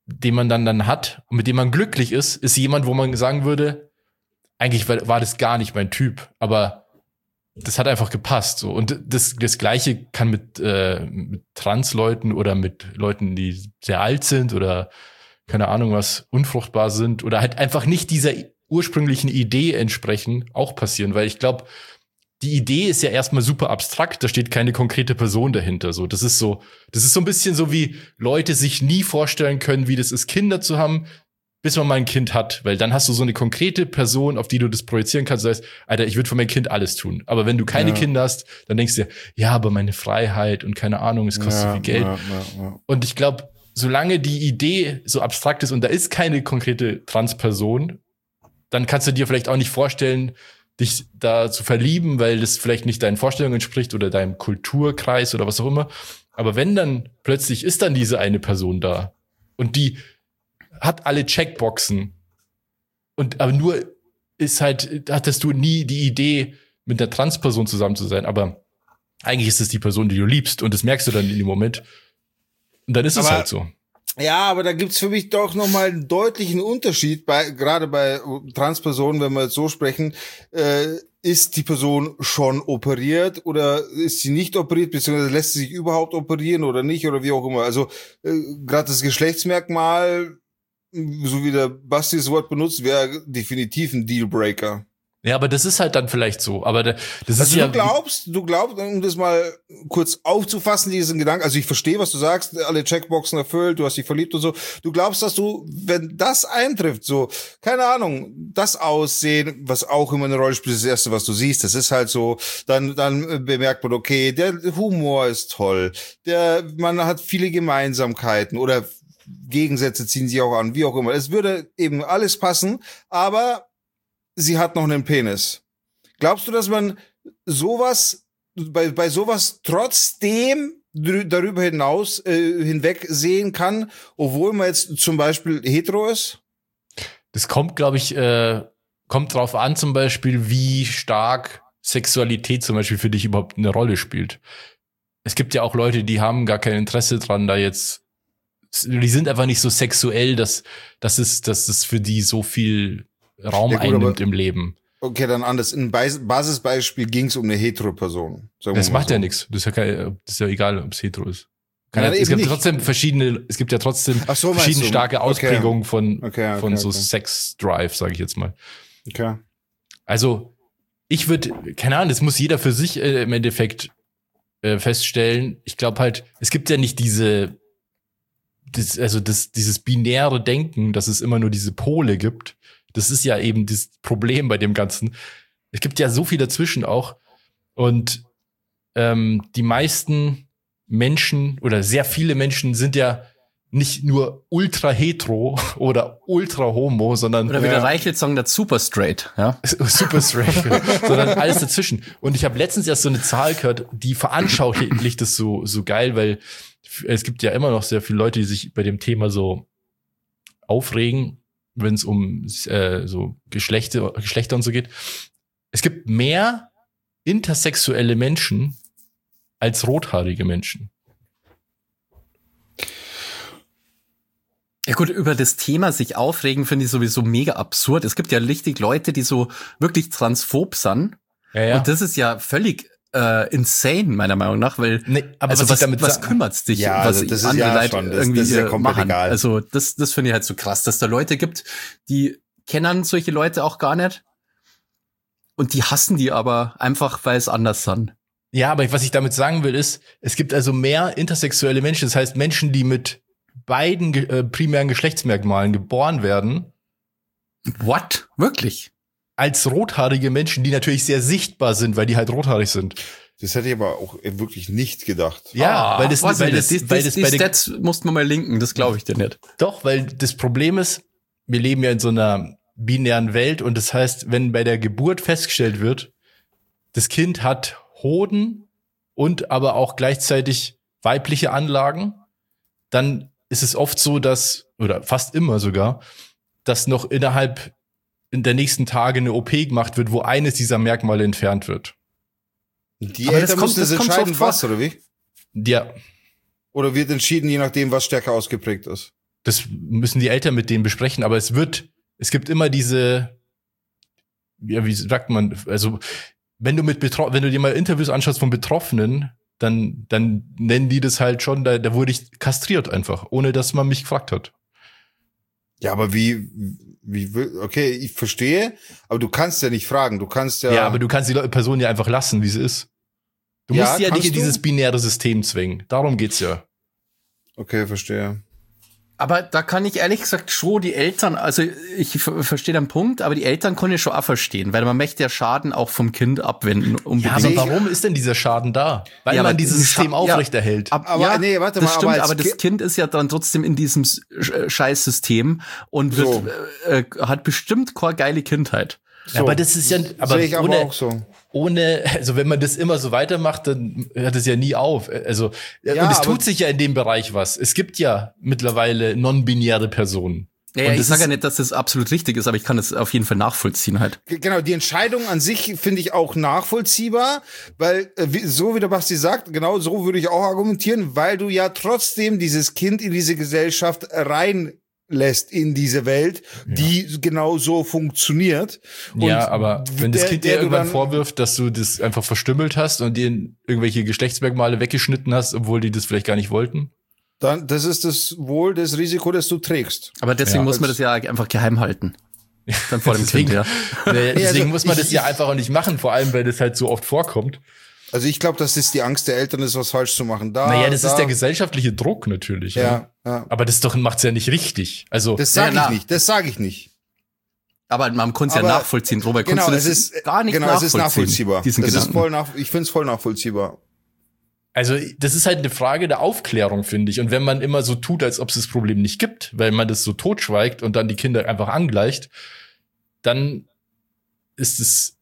den man dann hat und mit dem man glücklich ist jemand, wo man sagen würde, eigentlich war das gar nicht mein Typ, aber das hat einfach gepasst. So. Und das Gleiche kann mit Transleuten oder mit Leuten, die sehr alt sind oder keine Ahnung was, unfruchtbar sind oder halt einfach nicht dieser ursprünglichen Idee entsprechen, auch passieren. Weil ich glaube, die Idee ist ja erstmal super abstrakt, da steht keine konkrete Person dahinter. So, das ist so ein bisschen so, wie Leute sich nie vorstellen können, wie das ist, Kinder zu haben, bis man mal ein Kind hat. Weil dann hast du so eine konkrete Person, auf die du das projizieren kannst. Das heißt, Alter, ich würde für mein Kind alles tun. Aber wenn du keine Kinder hast, dann denkst du dir, ja, aber meine Freiheit und keine Ahnung, es kostet so viel Geld. Und ich glaube, solange die Idee so abstrakt ist und da ist keine konkrete Transperson, dann kannst du dir vielleicht auch nicht vorstellen, dich da zu verlieben, weil das vielleicht nicht deinen Vorstellungen entspricht oder deinem Kulturkreis oder was auch immer. Aber wenn dann plötzlich ist dann diese eine Person da und die hat alle Checkboxen aber nur ist halt, hattest du nie die Idee, mit einer Transperson zusammen zu sein, aber eigentlich ist es die Person, die du liebst und das merkst du dann in dem Moment. Und dann ist es halt so. Ja, aber da gibt's für mich doch nochmal einen deutlichen Unterschied, gerade bei Transpersonen, wenn wir jetzt so sprechen, ist die Person schon operiert oder ist sie nicht operiert, beziehungsweise lässt sie sich überhaupt operieren oder nicht oder wie auch immer. Also gerade das Geschlechtsmerkmal, so wie der Basti das Wort benutzt, wäre definitiv ein Dealbreaker. Ja, aber das ist halt dann vielleicht so. Aber das also ist ja. Du glaubst, um das mal kurz aufzufassen, diesen Gedanken, also ich verstehe, was du sagst, alle Checkboxen erfüllt, du hast dich verliebt und so. Du glaubst, dass du, wenn das eintrifft, so, keine Ahnung, das Aussehen, was auch immer eine Rolle spielt, das Erste, was du siehst, das ist halt so, dann bemerkt man, okay, der Humor ist toll, man hat viele Gemeinsamkeiten oder Gegensätze ziehen sich auch an, wie auch immer. Es würde eben alles passen, aber sie hat noch einen Penis. Glaubst du, dass man sowas, bei sowas trotzdem darüber hinaus hinweg sehen kann, obwohl man jetzt zum Beispiel hetero ist? Das kommt, glaube ich, kommt drauf an, zum Beispiel, wie stark Sexualität zum Beispiel für dich überhaupt eine Rolle spielt. Es gibt ja auch Leute, die haben gar kein Interesse dran, die sind einfach nicht so sexuell, dass es für die so viel Raum einnimmt im Leben. Okay, dann anders. In Basisbeispiel ging es um eine hetero-Person. Das macht ja nichts. Das ist ja egal, ob es hetero ist. Es gibt ja trotzdem verschiedene starke Ausprägungen von so Sex-Drive, sage ich jetzt mal. Okay. Also, ich würde, keine Ahnung, das muss jeder für sich im Endeffekt feststellen. Ich glaube halt, es gibt ja nicht dieses binäre Denken, dass es immer nur diese Pole gibt. Das ist ja eben das Problem bei dem Ganzen. Es gibt ja so viel dazwischen auch. Und die meisten Menschen oder sehr viele Menschen sind ja nicht nur ultra hetero oder ultra homo, sondern oder wie der Reichelt sagen, das super straight, ja. Super straight, sondern alles dazwischen. Und ich habe letztens erst so eine Zahl gehört, die veranschaulicht das so geil, weil es gibt ja immer noch sehr viele Leute, die sich bei dem Thema so aufregen, wenn es um so Geschlechter und so geht. Es gibt mehr intersexuelle Menschen als rothaarige Menschen. Ja gut, über das Thema sich aufregen finde ich sowieso mega absurd. Es gibt ja richtig Leute, die so wirklich transphob sind. Ja. Und das ist ja völlig insane, meiner Meinung nach, weil aber also was kümmert's dich, ja, was also das andere ist ja Leute schon, irgendwie das ist ja komplett machen. Egal. Also das finde ich halt so krass, dass da Leute gibt, die kennen solche Leute auch gar nicht und die hassen die aber einfach, weil es anders sind. Ja, aber was ich damit sagen will, ist, es gibt also mehr intersexuelle Menschen, das heißt Menschen, die mit beiden primären Geschlechtsmerkmalen geboren werden. What? Wirklich? Als rothaarige Menschen, die natürlich sehr sichtbar sind, weil die halt rothaarig sind. Das hätte ich aber auch wirklich nicht gedacht. Ja, weil das die Stats mussten wir mal linken, das glaube ich dir nicht. Doch, weil das Problem ist, wir leben ja in so einer binären Welt und das heißt, wenn bei der Geburt festgestellt wird, das Kind hat Hoden und aber auch gleichzeitig weibliche Anlagen, dann ist es oft so, oder fast immer sogar, dass noch in der nächsten Tage eine OP gemacht wird, wo eines dieser Merkmale entfernt wird. Die Eltern müssen das entscheiden, was, oder wie? Ja. Oder wird entschieden, je nachdem, was stärker ausgeprägt ist? das müssen die Eltern mit denen besprechen, aber es gibt immer diese, ja, wie sagt man, also wenn du dir mal Interviews anschaust von Betroffenen, dann nennen die das halt schon, da wurde ich kastriert einfach, ohne dass man mich gefragt hat. Ja, aber okay, ich verstehe, aber du kannst ja nicht fragen, du kannst ja. Ja, aber du kannst die Person ja einfach lassen, wie sie ist. Du musst sie ja nicht in dieses binäre System zwingen. Darum geht's ja. Okay, verstehe. Aber da kann ich ehrlich gesagt schon die Eltern, also ich verstehe den Punkt, aber die Eltern können ja schon auch verstehen, weil man möchte ja Schaden auch vom Kind abwenden. Ja, aber warum ist denn dieser Schaden da? Weil man dieses System aufrechterhält. Aber nee, warte mal. Das stimmt, aber das Kind ist ja dann trotzdem in diesem Scheißsystem und hat bestimmt keine geile Kindheit. So. Aber das ist ja, sehe ich aber auch so. Also wenn man das immer so weitermacht, dann hört es ja nie auf. Also, ja, und es tut sich ja in dem Bereich was. Es gibt ja mittlerweile non-binäre Personen. Ja, ich sage ja nicht, dass das absolut richtig ist, aber ich kann das auf jeden Fall nachvollziehen halt. Genau, die Entscheidung an sich finde ich auch nachvollziehbar, weil so wie der Basti sagt, genau so würde ich auch argumentieren, weil du ja trotzdem dieses Kind in diese Gesellschaft reinlässt in diese Welt, die genau so funktioniert. Und ja, aber wenn das Kind dir irgendwann vorwirft, dass du das einfach verstümmelt hast und dir irgendwelche Geschlechtsmerkmale weggeschnitten hast, obwohl die das vielleicht gar nicht wollten, dann, das ist das Risiko, das du trägst. Aber deswegen muss man das ja einfach geheim halten. Dann vor dem Kind, ja. Deswegen muss man das ja einfach auch nicht machen, vor allem, weil das halt so oft vorkommt. Also ich glaube, das ist die Angst der Eltern, ist was falsch zu machen. Das ist der gesellschaftliche Druck natürlich. Ja. Aber das macht's ja nicht richtig. Also das sage ich nicht. Aber man kann es ja nachvollziehen, Robert. Genau, es ist gar nicht nachvollziehen. Es ist nachvollziehbar. Ich finde es voll nachvollziehbar. Also das ist halt eine Frage der Aufklärung, finde ich. Und wenn man immer so tut, als ob es das Problem nicht gibt, weil man das so totschweigt und dann die Kinder einfach angleicht, dann ist es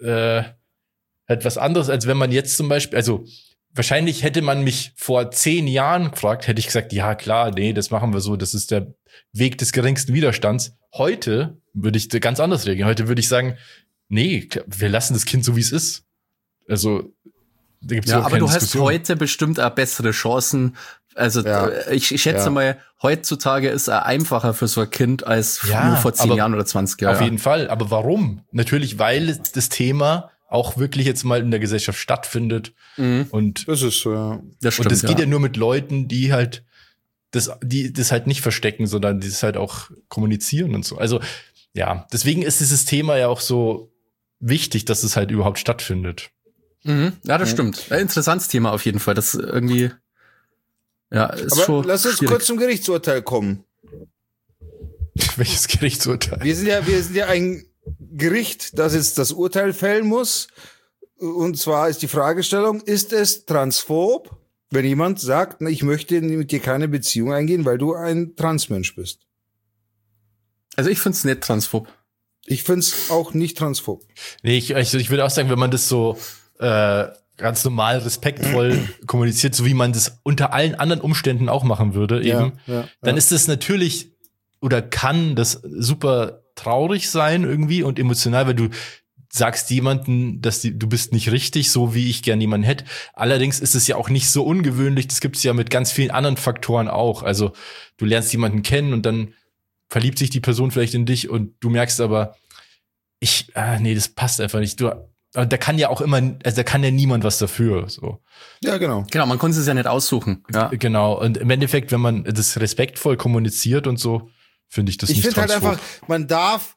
halt was anderes, als wenn man jetzt zum Beispiel, also wahrscheinlich hätte man mich vor 10 Jahren gefragt, hätte ich gesagt, ja klar, nee, das machen wir so, das ist der Weg des geringsten Widerstands. Heute würde ich ganz anders reagieren. Heute würde ich sagen, nee, wir lassen das Kind so, wie es ist. Also da gibt's ja, aber du hast heute bestimmt auch bessere Chancen. Also ich schätze mal, heutzutage ist er einfacher für so ein Kind als nur vor 10 Jahren oder 20 Jahren. Auf jeden Fall. Aber warum? Natürlich, weil das Thema auch wirklich jetzt mal in der Gesellschaft stattfindet. Und das ist so, ja. Das stimmt, und das geht ja nur mit Leuten, die halt das halt nicht verstecken, sondern die das halt auch kommunizieren und so. Also ja, deswegen ist dieses Thema ja auch so wichtig, dass es halt überhaupt stattfindet. Ja, das stimmt. Ein interessantes Thema auf jeden Fall. Das irgendwie, ist aber schon lass uns schwierig. kurz zum Gerichtsurteil kommen. Welches Gerichtsurteil? Wir sind ja ein Gericht, das jetzt das Urteil fällen muss. Und zwar ist die Fragestellung, ist es transphob, wenn jemand sagt, ich möchte mit dir keine Beziehung eingehen, weil du ein Transmensch bist? Also ich find's nicht transphob. Ich find's auch nicht transphob. Nee, ich würde auch sagen, wenn man das so ganz normal, respektvoll kommuniziert, so wie man das unter allen anderen Umständen auch machen würde, dann ist das natürlich oder kann das super traurig sein irgendwie und emotional, weil du sagst jemanden, du bist nicht richtig, so wie ich gern jemanden hätte. Allerdings ist es ja auch nicht so ungewöhnlich, das gibt es ja mit ganz vielen anderen Faktoren auch. Also du lernst jemanden kennen und dann verliebt sich die Person vielleicht in dich und du merkst aber, das passt einfach nicht. Da kann ja auch immer, also da kann ja niemand was dafür. So. Ja, genau. Genau, man konnte es ja nicht aussuchen. Ja. Genau. Und im Endeffekt, wenn man das respektvoll kommuniziert und so, finde ich das nicht transphob. Ich finde halt einfach,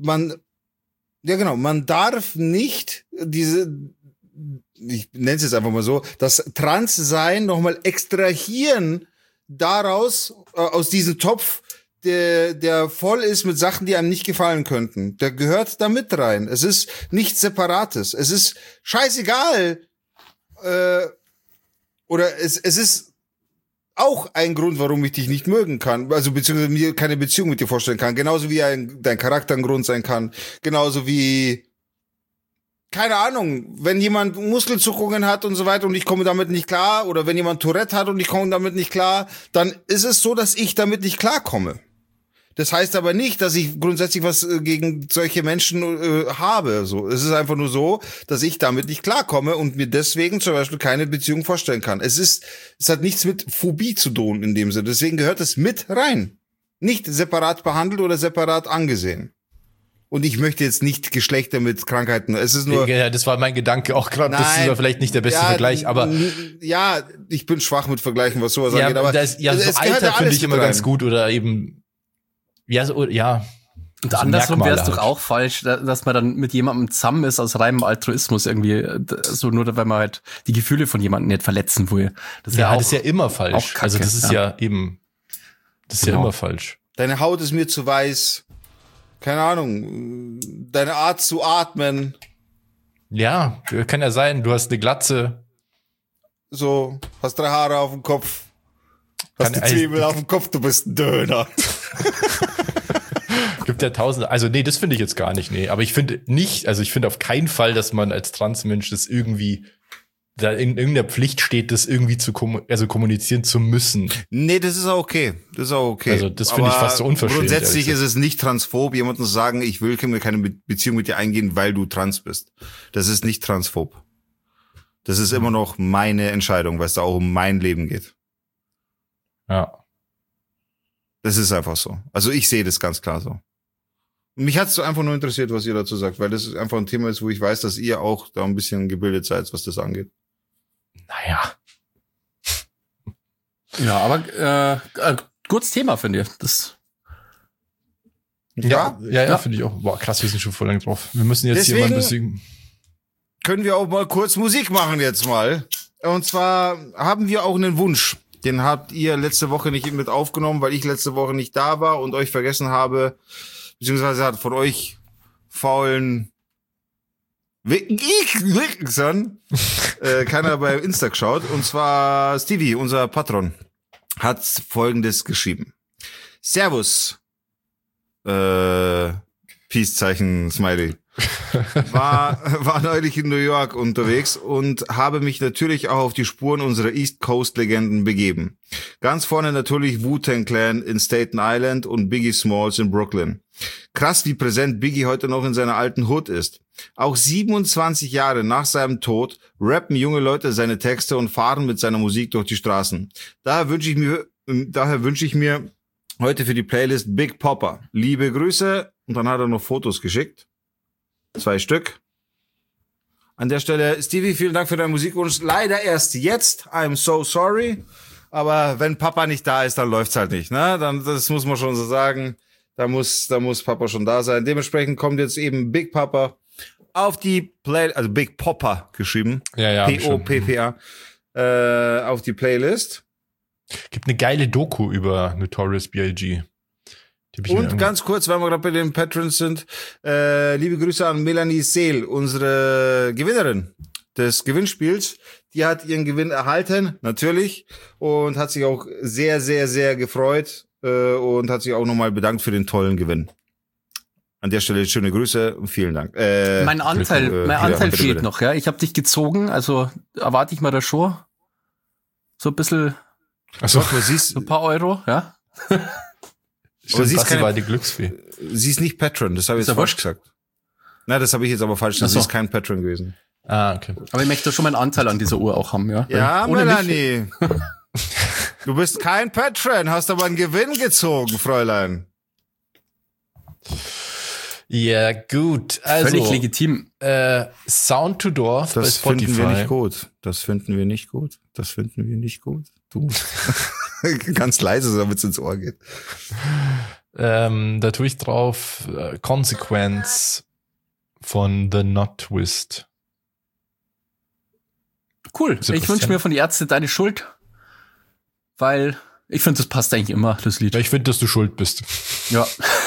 man darf nicht ich nenne es jetzt einfach mal so, das Transsein nochmal extrahieren daraus, aus diesem Topf, der voll ist mit Sachen, die einem nicht gefallen könnten. Der gehört da mit rein. Es ist nichts Separates. Es ist scheißegal. Oder es ist auch ein Grund, warum ich dich nicht mögen kann. Also beziehungsweise mir keine Beziehung mit dir vorstellen kann. Genauso wie dein Charakter ein Grund sein kann. Genauso wie, keine Ahnung, wenn jemand Muskelzuckungen hat und so weiter und ich komme damit nicht klar, oder wenn jemand Tourette hat und ich komme damit nicht klar, dann ist es so, dass ich damit nicht klarkomme. Das heißt aber nicht, dass ich grundsätzlich was gegen solche Menschen habe. So, es ist einfach nur so, dass ich damit nicht klarkomme und mir deswegen zum Beispiel keine Beziehung vorstellen kann. Es hat nichts mit Phobie zu tun in dem Sinne. Deswegen gehört es mit rein. nicht separat behandelt oder separat angesehen. Und ich möchte jetzt nicht Geschlechter mit Krankheiten. Es ist nur. Ja, das war mein Gedanke auch gerade. Das ist ja vielleicht nicht der beste Vergleich, aber. Ja, ich bin schwach mit Vergleichen, was sowas angeht. Aber so Alter finde ich immer ganz gut oder eben. Ja, so, ja. Und andersrum wäre es doch auch falsch, dass man dann mit jemandem zusammen ist aus reinem Altruismus irgendwie, so nur weil man halt die Gefühle von jemandem nicht verletzen will. Das ist ja auch, das ist ja immer falsch. Kacke, also das ist ja eben, das ist ja immer falsch. Deine Haut ist mir zu weiß. Keine Ahnung. Deine Art zu atmen. Ja, kann ja sein. Du hast eine Glatze. So, hast 3 Haare auf dem Kopf. Hast die Zwiebel auf dem Kopf, du bist ein Döner. Gibt ja tausende, also nee, das finde ich jetzt gar nicht, nee. Aber ich finde auf keinen Fall, dass man als Transmensch das irgendwie da in irgendeiner Pflicht steht, das irgendwie zu kommunizieren zu müssen. Nee, das ist auch okay. Das ist auch okay. Also das finde ich fast so unverschämt. Grundsätzlich ist es nicht transphob, jemandem zu sagen, ich will keine Beziehung mit dir eingehen, weil du trans bist. Das ist nicht transphob. Das ist immer noch meine Entscheidung, weil es da auch um mein Leben geht. Ja. Das ist einfach so. Also ich sehe das ganz klar so. Mich hat's einfach nur interessiert, was ihr dazu sagt, weil das einfach ein Thema ist, wo ich weiß, dass ihr auch da ein bisschen gebildet seid, was das angeht. Naja. Ja, aber gutes Thema, finde ich. Das ja, finde ich auch. Boah, krass, wir sind schon voll lang drauf. Wir müssen jetzt Deswegen hier mal ein bisschen. Können wir auch mal kurz Musik machen jetzt mal. Und zwar haben wir auch einen Wunsch. Den habt ihr letzte Woche nicht mit aufgenommen, weil ich letzte Woche nicht da war und euch vergessen habe, beziehungsweise hat von euch faulen Wichsern keiner bei Insta geschaut. Und zwar Stevie, unser Patron, hat Folgendes geschrieben. Servus. Peace-Zeichen, Smiley. War neulich in New York unterwegs und habe mich natürlich auch auf die Spuren unserer East Coast Legenden begeben. Ganz vorne natürlich Wu-Tang Clan in Staten Island und Biggie Smalls in Brooklyn. Krass, wie präsent Biggie heute noch in seiner alten Hood ist. Auch 27 Jahre nach seinem Tod rappen junge Leute seine Texte und fahren mit seiner Musik durch die Straßen. Daher wünsche ich mir heute für die Playlist Big Poppa. Liebe Grüße. Und dann hat er noch Fotos geschickt. 2 Stück. An der Stelle, Stevie, vielen Dank für deinen Musikwunsch. Leider erst jetzt. I'm so sorry. Aber wenn Papa nicht da ist, dann läuft's halt nicht, ne? Dann, das muss man schon so sagen. Da muss Papa schon da sein. Dementsprechend kommt jetzt eben Big Papa auf die Playlist, also Big Poppa geschrieben. Ja. Poppa. Auf die Playlist. Gibt eine geile Doku über Notorious B.I.G. Und ganz kurz, weil wir gerade bei den Patrons sind, liebe Grüße an Melanie Seel, unsere Gewinnerin des Gewinnspiels. Die hat ihren Gewinn erhalten, natürlich, und hat sich auch sehr, sehr, sehr gefreut und hat sich auch nochmal bedankt für den tollen Gewinn. An der Stelle schöne Grüße und vielen Dank. Mein Anteil fehlt noch, ja. Ich habe dich gezogen, also erwarte ich mal da schon so ein bisschen, so ein paar Euro, ja. Aber sie ist keine Glücksfee. Sie ist nicht Patron, das habe ich jetzt falsch gesagt. Na, das habe ich jetzt aber falsch gesagt. Sie ist kein Patron gewesen. Ah, okay. Aber ich möchte schon meinen Anteil an dieser Uhr auch haben, ja. Ja, Melanie. Du bist kein Patron, hast aber einen Gewinn gezogen, Fräulein. Ja, gut. Also, völlig legitim. Sound to Door bei Spotify. Das finden wir nicht gut. Das finden wir nicht gut. Du. Ganz leise, damit es ins Ohr geht. Da tue ich drauf Consequence von The Not Twist. Cool. Ich wünsche mir von die Ärzte Deine Schuld, weil ich finde, das passt eigentlich immer, das Lied. Ja, ich finde, dass du schuld bist. Ja.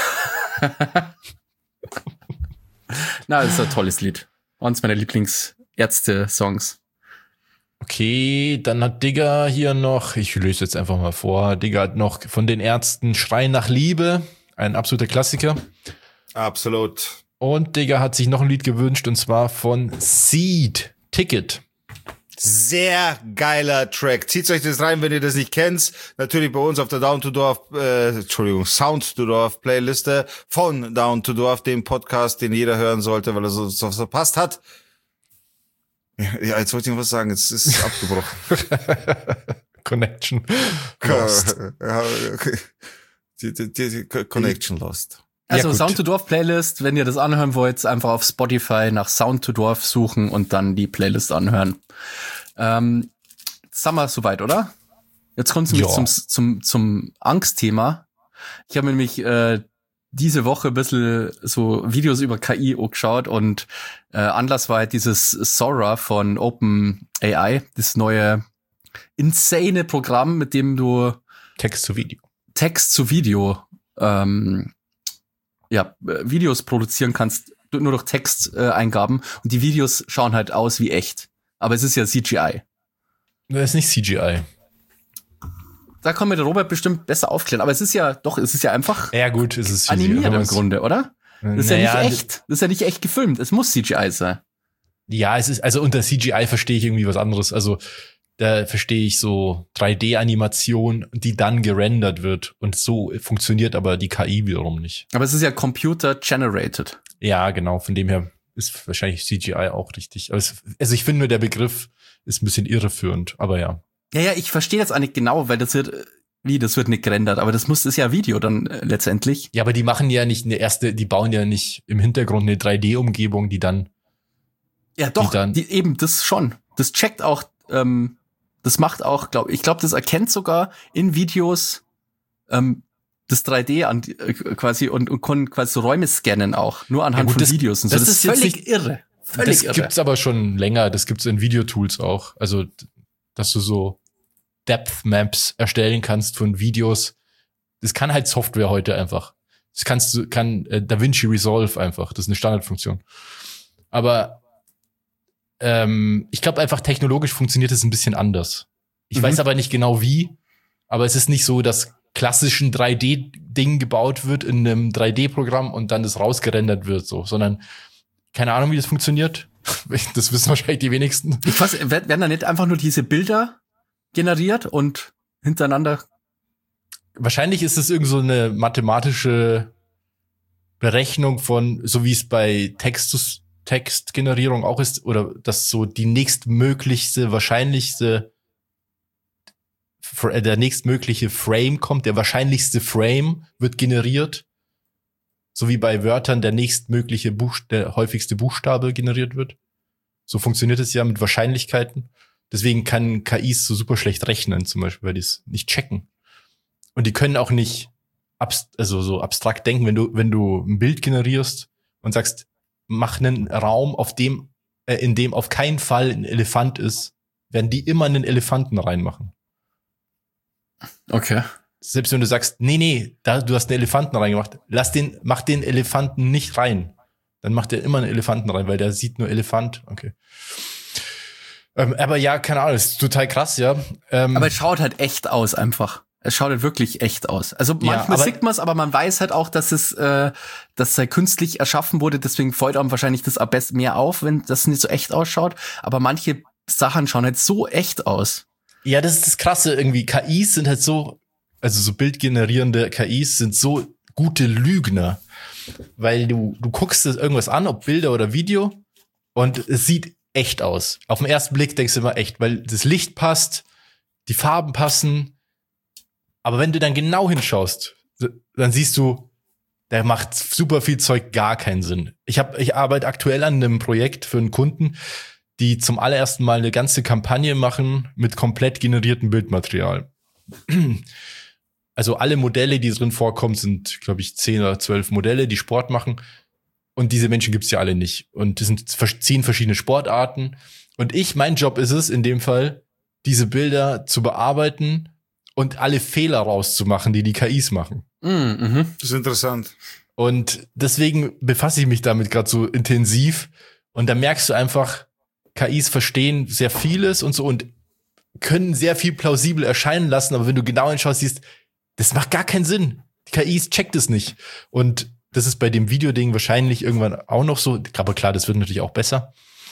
Na, das ist ein tolles Lied. Eines meiner Lieblingsärzte-Songs. Okay, dann hat Digga hier noch, ich löse jetzt einfach mal vor, Digga hat noch von den Ärzten Schrei nach Liebe, ein absoluter Klassiker. Absolut. Und Digga hat sich noch ein Lied gewünscht, und zwar von Seed, Ticket. Sehr geiler Track. Zieht euch das rein, wenn ihr das nicht kennt. Natürlich bei uns auf der Sound to Dorf Playliste von Down to Dorf, dem Podcast, den jeder hören sollte, weil er so verpasst hat. Ja, jetzt wollte ich noch was sagen, jetzt ist es abgebrochen. Connection. Ja, okay. die Connection lost. Also Ja, gut. Sound to Dwarf Playlist, wenn ihr das anhören wollt, einfach auf Spotify nach Sound to Dwarf suchen und dann die Playlist anhören. Jetzt sind wir soweit, oder? Jetzt kommt es nämlich zum Angstthema. Ich habe nämlich diese Woche ein bisschen so Videos über KI angeschaut und Anlass war halt dieses Sora von OpenAI, das neue insane Programm, mit dem du Text zu Video Videos produzieren kannst, nur durch Texteingaben und die Videos schauen halt aus wie echt. Aber es ist ja CGI. Das ist nicht CGI. Da kann mir der Robert bestimmt besser aufklären. Aber es ist ja einfach Ja gut, es ist animiert im Grunde, oder? Das ist ja nicht echt. Das ist ja nicht echt gefilmt. Es muss CGI sein. Ja, es ist, also unter CGI verstehe ich irgendwie was anderes. Also da verstehe ich so 3D-Animation, die dann gerendert wird. Und so funktioniert aber die KI wiederum nicht. Aber es ist ja Computer-generated. Ja, genau. Von dem her ist wahrscheinlich CGI auch richtig. Aber also ich finde nur, der Begriff ist ein bisschen irreführend. Aber ja. Ja, ich verstehe das eigentlich genau, weil das wird nicht gerendert. Aber das ist ja Video dann letztendlich. Ja, aber die machen ja nicht die bauen ja nicht im Hintergrund eine 3D-Umgebung, die dann. Ja, doch, eben das schon. Das checkt auch, das macht auch, ich glaube, das erkennt sogar in Videos das 3D quasi und kann quasi so Räume scannen auch, nur anhand von Videos und so. Das ist völlig irre. Das gibt's aber schon länger, das gibt's in Videotools auch. Also, dass du so Depth Maps erstellen kannst von Videos. Das kann halt Software heute einfach. Das kann DaVinci Resolve einfach. Das ist eine Standardfunktion. Aber ich glaube einfach, technologisch funktioniert es ein bisschen anders. Ich weiß aber nicht genau wie, aber es ist nicht so, dass klassisch ein 3D-Ding gebaut wird in einem 3D-Programm und dann das rausgerendert wird, so, sondern keine Ahnung, wie das funktioniert. Das wissen wahrscheinlich die wenigsten. Ich weiß, werden da nicht einfach nur diese Bilder generiert und hintereinander? Wahrscheinlich ist es irgend so eine mathematische Berechnung von, so wie es bei Textgenerierung auch ist, oder dass so die der nächstmögliche Frame kommt, der wahrscheinlichste Frame wird generiert, so wie bei Wörtern der der häufigste Buchstabe generiert wird. So funktioniert es ja mit Wahrscheinlichkeiten. Deswegen kann KIs so super schlecht rechnen, zum Beispiel, weil die es nicht checken. Und die können auch nicht so abstrakt denken, wenn du ein Bild generierst und sagst, mach einen Raum, in dem auf keinen Fall ein Elefant ist, werden die immer einen Elefanten reinmachen. Okay. Selbst wenn du sagst, nee, du hast einen Elefanten reingemacht, mach den Elefanten nicht rein. Dann macht er immer einen Elefanten rein, weil der sieht nur Elefant. Okay. Aber ja, keine Ahnung, das ist total krass, ja. Aber es schaut halt echt aus einfach. Es schaut halt wirklich echt aus. Also manchmal sieht man es, aber man weiß halt auch, dass es halt künstlich erschaffen wurde. Deswegen fällt einem wahrscheinlich das am besten mehr auf, wenn das nicht so echt ausschaut. Aber manche Sachen schauen halt so echt aus. Ja, das ist das Krasse irgendwie. KIs sind halt so bildgenerierende KIs sind so gute Lügner. Weil du guckst dir irgendwas an, ob Bilder oder Video, und es sieht echt aus. Auf den ersten Blick denkst du immer echt, weil das Licht passt, die Farben passen. Aber wenn du dann genau hinschaust, dann siehst du, der macht super viel Zeug gar keinen Sinn. Ich arbeite aktuell an einem Projekt für einen Kunden, die zum allerersten Mal eine ganze Kampagne machen mit komplett generiertem Bildmaterial. Also alle Modelle, die drin vorkommen, sind, glaube ich, 10 oder 12 Modelle, die Sport machen. Und diese Menschen gibt's ja alle nicht. Und das sind 10 verschiedene Sportarten. Und mein Job ist es, in dem Fall, diese Bilder zu bearbeiten und alle Fehler rauszumachen, die KIs machen. Das ist interessant. Und deswegen befasse ich mich damit gerade so intensiv. Und da merkst du einfach, KIs verstehen sehr vieles und so und können sehr viel plausibel erscheinen lassen. Aber wenn du genau hinschaust, siehst, das macht gar keinen Sinn. Die KIs checkt es nicht. Und das ist bei dem Videoding wahrscheinlich irgendwann auch noch so. Aber klar, das wird natürlich auch besser.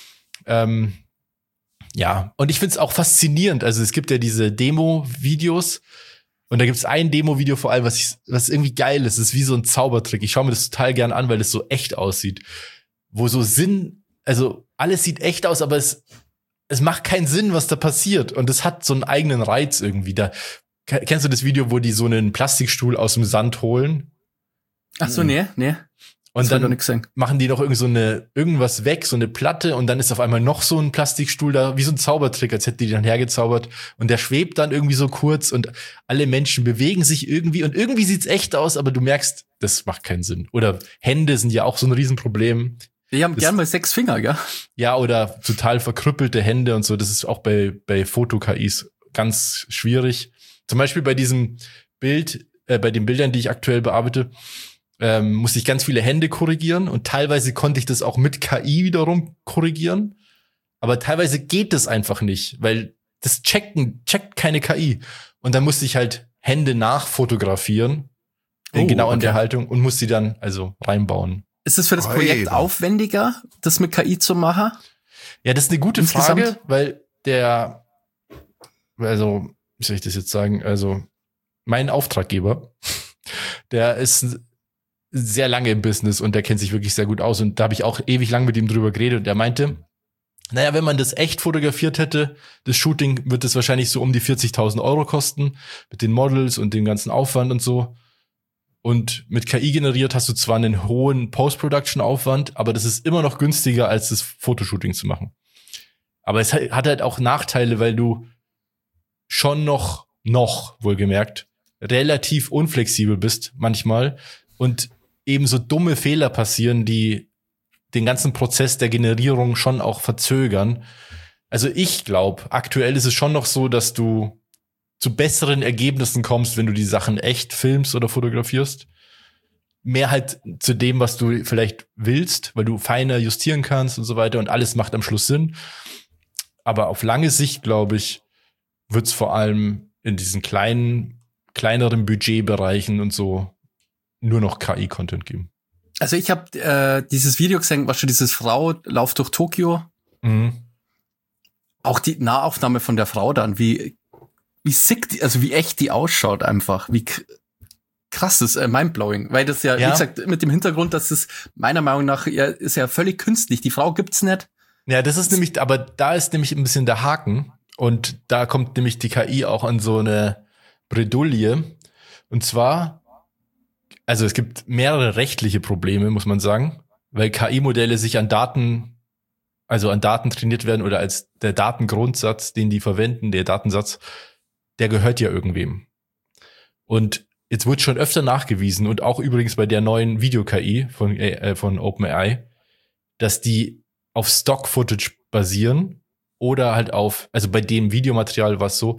Ja, und ich find's auch faszinierend. Also es gibt ja diese Demo-Videos und da gibt's ein Demo-Video vor allem, was irgendwie geil ist. Es ist wie so ein Zaubertrick. Ich schaue mir das total gern an, weil es so echt aussieht. Wo so also alles sieht echt aus, aber es macht keinen Sinn, was da passiert. Und es hat so einen eigenen Reiz irgendwie. Da kennst du das Video, wo die so einen Plastikstuhl aus dem Sand holen? Ach so, nee. Und dann machen die noch irgendwas weg, so eine Platte, und dann ist auf einmal noch so ein Plastikstuhl da, wie so ein Zaubertrick, als hätte die dann hergezaubert. Und der schwebt dann irgendwie so kurz und alle Menschen bewegen sich irgendwie und irgendwie sieht's echt aus, aber du merkst, das macht keinen Sinn. Oder Hände sind ja auch so ein Riesenproblem. Die haben gern mal 6 Finger, gell? Ja, oder total verkrüppelte Hände und so. Das ist auch bei Foto-KIs ganz schwierig. Zum Beispiel bei diesem Bild, bei den Bildern, die ich aktuell bearbeite, musste ich ganz viele Hände korrigieren und teilweise konnte ich das auch mit KI wiederum korrigieren. Aber teilweise geht das einfach nicht, weil das checkt keine KI. Und dann musste ich halt Hände nachfotografieren, in der Haltung, und musste die dann also reinbauen. Ist es für das Projekt aufwendiger, das mit KI zu machen? Ja, das ist eine gute Frage, weil wie soll ich das jetzt sagen? Also, mein Auftraggeber, der ist sehr lange im Business und der kennt sich wirklich sehr gut aus. Und da habe ich auch ewig lang mit ihm drüber geredet und er meinte, naja, wenn man das echt fotografiert hätte, das Shooting, wird es wahrscheinlich so um die 40.000 Euro kosten, mit den Models und dem ganzen Aufwand und so. Und mit KI generiert hast du zwar einen hohen Post-Production-Aufwand, aber das ist immer noch günstiger, als das Fotoshooting zu machen. Aber es hat halt auch Nachteile, weil du schon noch wohlgemerkt, relativ unflexibel bist manchmal und eben so dumme Fehler passieren, die den ganzen Prozess der Generierung schon auch verzögern. Also ich glaube, aktuell ist es schon noch so, dass du zu besseren Ergebnissen kommst, wenn du die Sachen echt filmst oder fotografierst. Mehr halt zu dem, was du vielleicht willst, weil du feiner justieren kannst und so weiter und alles macht am Schluss Sinn. Aber auf lange Sicht, glaube ich, wird es vor allem in diesen kleineren Budgetbereichen und so nur noch KI-Content geben. Also ich habe dieses Video gesehen, was schon dieses Frau lauft durch Tokio. Mhm. Auch die Nahaufnahme von der Frau dann, wie sick, wie echt die ausschaut einfach. Wie krass, das ist mindblowing. Weil das ja, wie gesagt, mit dem Hintergrund, dass es meiner Meinung nach ist ja völlig künstlich. Die Frau gibt's nicht. Ja, das ist nämlich, aber da ist nämlich ein bisschen der Haken. Und da kommt nämlich die KI auch an so eine Bredouille. Und zwar, also es gibt mehrere rechtliche Probleme, muss man sagen, weil KI-Modelle sich an Daten trainiert werden oder als der Datengrundsatz, den die verwenden, der Datensatz, der gehört ja irgendwem. Und jetzt wird schon öfter nachgewiesen und auch übrigens bei der neuen Video-KI von OpenAI, dass die auf Stock-Footage basieren oder halt also bei dem Videomaterial war es so,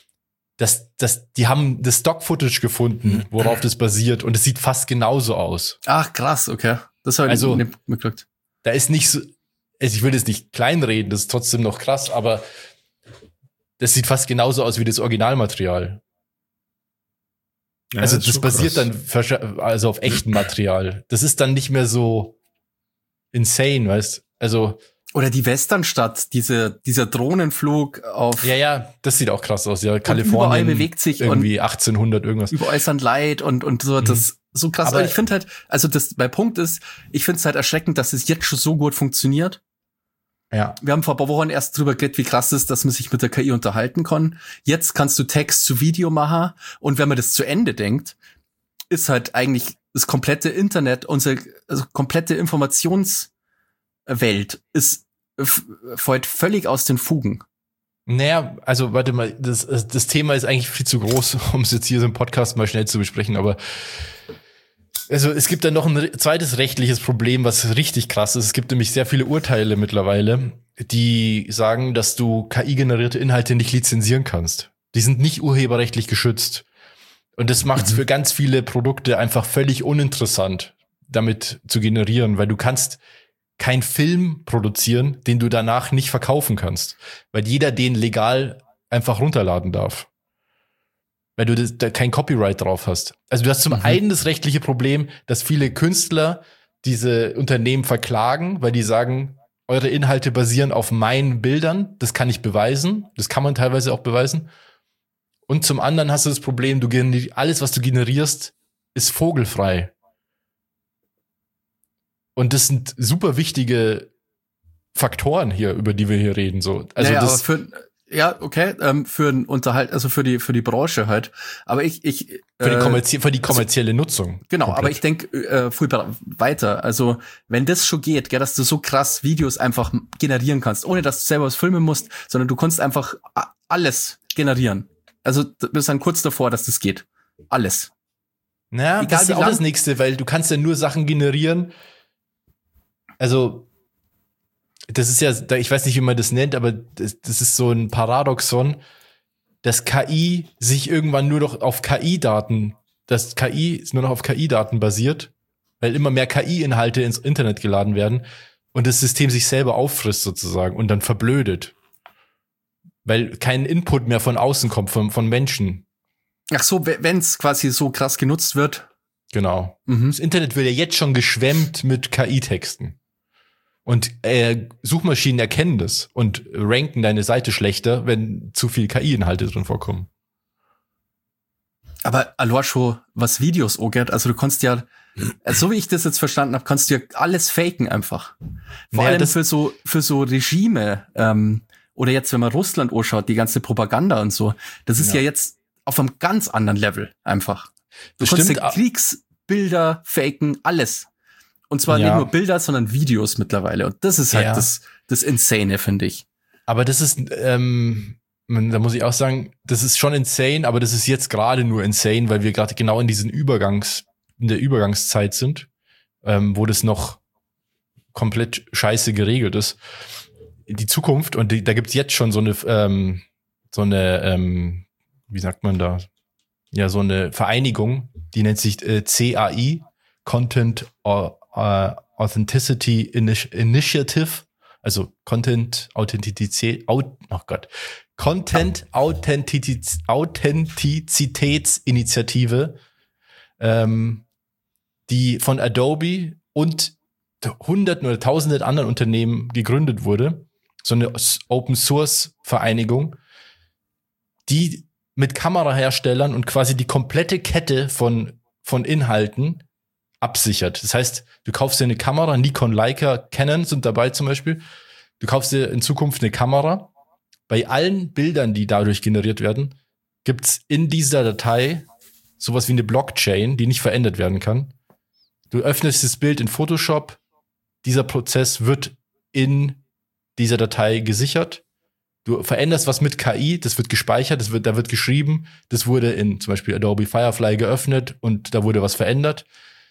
dass die haben das Stock-Footage gefunden, worauf das basiert und es sieht fast genauso aus. Ach, krass, okay. Das habe ich nicht mitgekriegt. Da ist nicht so, also ich will das nicht kleinreden, das ist trotzdem noch krass, aber das sieht fast genauso aus wie das Originalmaterial. Ja, also das basiert krass. Dann also auf echtem Material. Das ist dann nicht mehr so insane, weißt? Also oder die Westernstadt, dieser Drohnenflug auf. Ja, das sieht auch krass aus. Ja, Kalifornien überall bewegt sich irgendwie 1800 irgendwas. Überall ist dann Leid und so. Das ist so krass. Aber ich finde halt, also mein Punkt ist, ich finde es halt erschreckend, dass es jetzt schon so gut funktioniert. Ja. Wir haben vor ein paar Wochen erst drüber geredet, wie krass es ist, dass man sich mit der KI unterhalten kann. Jetzt kannst du Text zu Video machen. Und wenn man das zu Ende denkt, ist halt eigentlich das komplette Internet, unsere komplette Informationswelt ist fällt völlig aus den Fugen. Naja, also warte mal, das Thema ist eigentlich viel zu groß, um es jetzt hier so im Podcast mal schnell zu besprechen, aber also es gibt dann noch ein zweites rechtliches Problem, was richtig krass ist. Es gibt nämlich sehr viele Urteile mittlerweile, die sagen, dass du KI-generierte Inhalte nicht lizenzieren kannst. Die sind nicht urheberrechtlich geschützt. Und das macht es für ganz viele Produkte einfach völlig uninteressant, damit zu generieren, weil du kannst kein Film produzieren, den du danach nicht verkaufen kannst, weil jeder den legal einfach runterladen darf, weil du da kein Copyright drauf hast. Also du hast zum einen das rechtliche Problem, dass viele Künstler diese Unternehmen verklagen, weil die sagen, eure Inhalte basieren auf meinen Bildern, das kann ich beweisen, das kann man teilweise auch beweisen. Und zum anderen hast du das Problem, alles, was du generierst, ist vogelfrei. Und das sind super wichtige Faktoren hier, über die wir hier reden. So. Also naja, das, aber Ja, okay, für ein also für die Branche halt. Aber ich für die kommerzielle Nutzung. Genau, komplett. aber ich denke viel weiter. Also wenn das schon geht, gell, dass du so krass Videos einfach generieren kannst, ohne dass du selber was filmen musst, sondern du kannst einfach alles generieren. Also wir sind kurz davor, dass das geht. Alles. Ja, Egal das ist wie auch lang. das Nächste, weil du kannst ja nur Sachen generieren. Also das ist ja, ich weiß nicht, wie man das nennt, aber das ist so ein Paradoxon, dass KI sich irgendwann nur noch auf KI-Daten, dass KI nur noch auf KI-Daten basiert, weil immer mehr KI-Inhalte ins Internet geladen werden und das System sich selber auffrisst sozusagen und dann verblödet. Weil kein Input mehr von außen kommt, von Menschen. Ach so, wenn es quasi so krass genutzt wird. Genau. Mhm. Das Internet wird ja jetzt schon geschwemmt mit KI-Texten. Und Suchmaschinen erkennen das und ranken deine Seite schlechter, wenn zu viel KI-Inhalte drin vorkommen. Aber allein schon, was Videos angeht, also du kannst ja, so wie ich das jetzt verstanden habe, kannst du ja alles faken einfach. Vor Naja, allem das- für so Regime, oder jetzt, wenn man Russland anschaut, die ganze Propaganda und so, das ist ja jetzt auf einem ganz anderen Level einfach. Du Das kannst stimmt, ja Kriegsbilder faken, alles. Und zwar Ja. nicht nur Bilder, sondern Videos mittlerweile. Und das ist halt Ja. das Insane, finde ich. Aber das ist, da muss ich auch sagen, das ist schon insane, aber das ist jetzt gerade nur insane, weil wir gerade genau in der Übergangszeit sind, wo das noch komplett scheiße geregelt ist. Die Zukunft, und da gibt's jetzt schon so eine, wie sagt man da? Ja, so eine Vereinigung, die nennt sich CAI, Content Authenticity Initiative, also Content Authentizitätsinitiative, die von Adobe und Hunderten oder Tausenden anderen Unternehmen gegründet wurde. So eine Open-Source-Vereinigung, die mit Kameraherstellern und quasi die komplette Kette von Inhalten absichert. Das heißt, du kaufst dir eine Kamera, Nikon, Leica, Canon sind dabei zum Beispiel. Du kaufst dir in Zukunft eine Kamera. Bei allen Bildern, die dadurch generiert werden, gibt's in dieser Datei sowas wie eine Blockchain, die nicht verändert werden kann. Du öffnest das Bild in Photoshop. Dieser Prozess wird in dieser Datei gesichert. Du veränderst was mit KI, das wird gespeichert, da wird geschrieben, das wurde in zum Beispiel Adobe Firefly geöffnet und da wurde was verändert.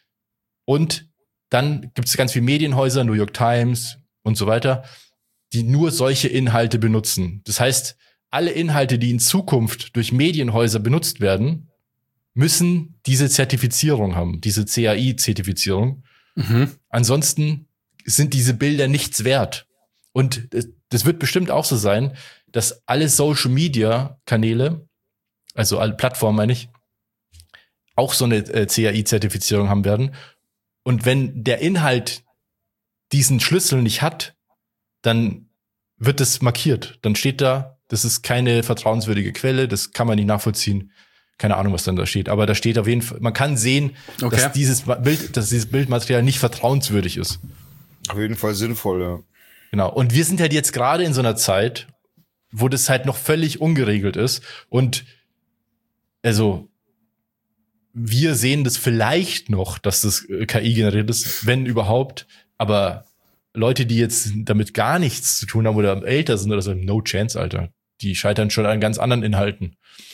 Und dann gibt es ganz viele Medienhäuser, New York Times und so weiter, die nur solche Inhalte benutzen. Das heißt, alle Inhalte, die in Zukunft durch Medienhäuser benutzt werden, müssen diese Zertifizierung haben, diese CAI-Zertifizierung. Mhm. Ansonsten sind diese Bilder nichts wert. Und das wird bestimmt auch so sein, dass alle Social-Media-Kanäle, also alle Plattformen meine ich, auch so eine CAI-Zertifizierung haben werden. Und wenn der Inhalt diesen Schlüssel nicht hat, dann wird es markiert. Dann steht da, das ist keine vertrauenswürdige Quelle, das kann man nicht nachvollziehen. Keine Ahnung, was dann da steht. Aber da steht auf jeden Fall, man kann sehen, Okay. dass dieses Bildmaterial nicht vertrauenswürdig ist. Auf jeden Fall sinnvoll, ja. Genau. Und wir sind halt jetzt gerade in so einer Zeit, wo das halt noch völlig ungeregelt ist. Und also wir sehen das vielleicht noch, dass das KI generiert ist, wenn überhaupt. Aber Leute, die jetzt damit gar nichts zu tun haben oder älter sind oder so, no chance, Alter. Die scheitern schon an ganz anderen Inhalten.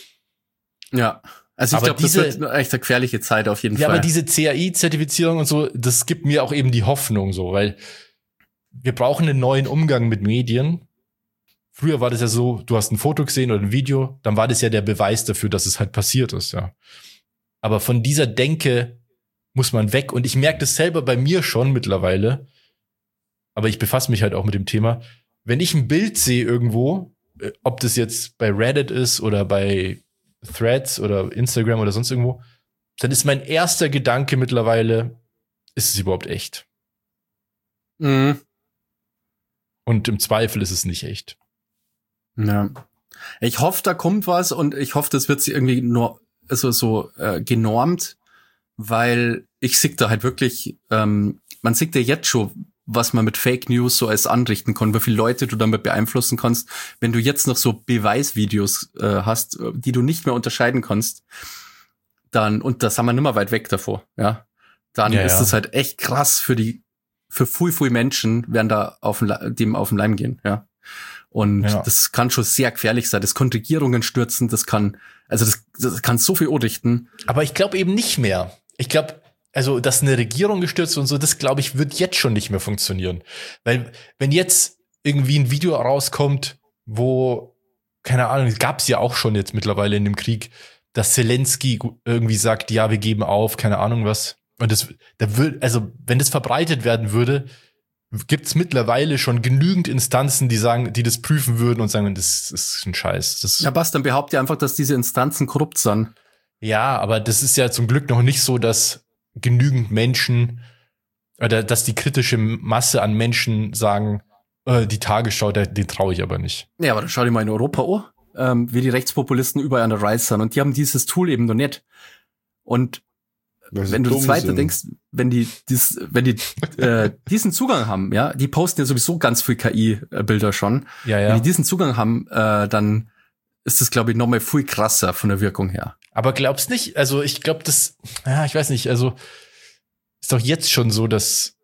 Ja. Also ich Aber glaube, das diese- wird eine echt eine gefährliche Zeit auf jeden Ja, Fall. aber diese CAI-Zertifizierung und so, das gibt mir auch eben die Hoffnung so, weil wir brauchen einen neuen Umgang mit Medien. Früher war das ja so, du hast ein Foto gesehen oder ein Video, dann war das ja der Beweis dafür, dass es halt passiert ist, ja. Aber von dieser Denke muss man weg. Und ich merke das selber bei mir schon mittlerweile. Aber ich befasse mich halt auch mit dem Thema. Wenn ich ein Bild sehe irgendwo, ob das jetzt bei Reddit ist oder bei Threads oder Instagram oder sonst irgendwo, dann ist mein erster Gedanke mittlerweile, ist es überhaupt echt? Mhm. Und im Zweifel ist es nicht echt. Ja. Ich hoffe, da kommt was und ich hoffe, das wird sich irgendwie nur genormt, weil ich sehe da halt wirklich, man sieht ja jetzt schon, was man mit Fake News so als anrichten kann, wie viele Leute du damit beeinflussen kannst, wenn du jetzt noch so Beweisvideos hast, die du nicht mehr unterscheiden kannst, dann, und da sind wir nicht mehr weit weg davor, ja, dann ist das halt echt krass für viel Menschen, werden da dem auf den Leim gehen, ja. Und das kann schon sehr gefährlich sein. Das kann Regierungen stürzen, das kann so viel anrichten. Aber ich glaube eben nicht mehr. Ich glaube, also, dass eine Regierung gestürzt und so, das glaube ich, wird jetzt schon nicht mehr funktionieren. Weil, wenn jetzt irgendwie ein Video rauskommt, wo, keine Ahnung, gab's ja auch schon jetzt mittlerweile in dem Krieg, dass Zelensky irgendwie sagt, ja, wir geben auf, keine Ahnung was. Und wenn das verbreitet werden würde, gibt's mittlerweile schon genügend Instanzen, die das prüfen würden und sagen, das ist ein Scheiß. Ja, dann behauptet einfach, dass diese Instanzen korrupt sind. Ja, aber das ist ja zum Glück noch nicht so, dass genügend Menschen oder dass die kritische Masse an Menschen sagen, die Tagesschau, den traue ich aber nicht. Ja, aber dann schau dir mal in Europa an, wie die Rechtspopulisten überall an der Rise sind. Und die haben dieses Tool eben noch nicht. Und wenn du das weiter denkst, wenn die diesen Zugang haben, ja, die posten ja sowieso ganz viel KI-Bilder schon. Ja. Wenn die diesen Zugang haben, dann ist das, glaube ich, nochmal viel krasser von der Wirkung her. Aber glaubst nicht? Also ich glaube, ich weiß nicht, also ist doch jetzt schon so, dass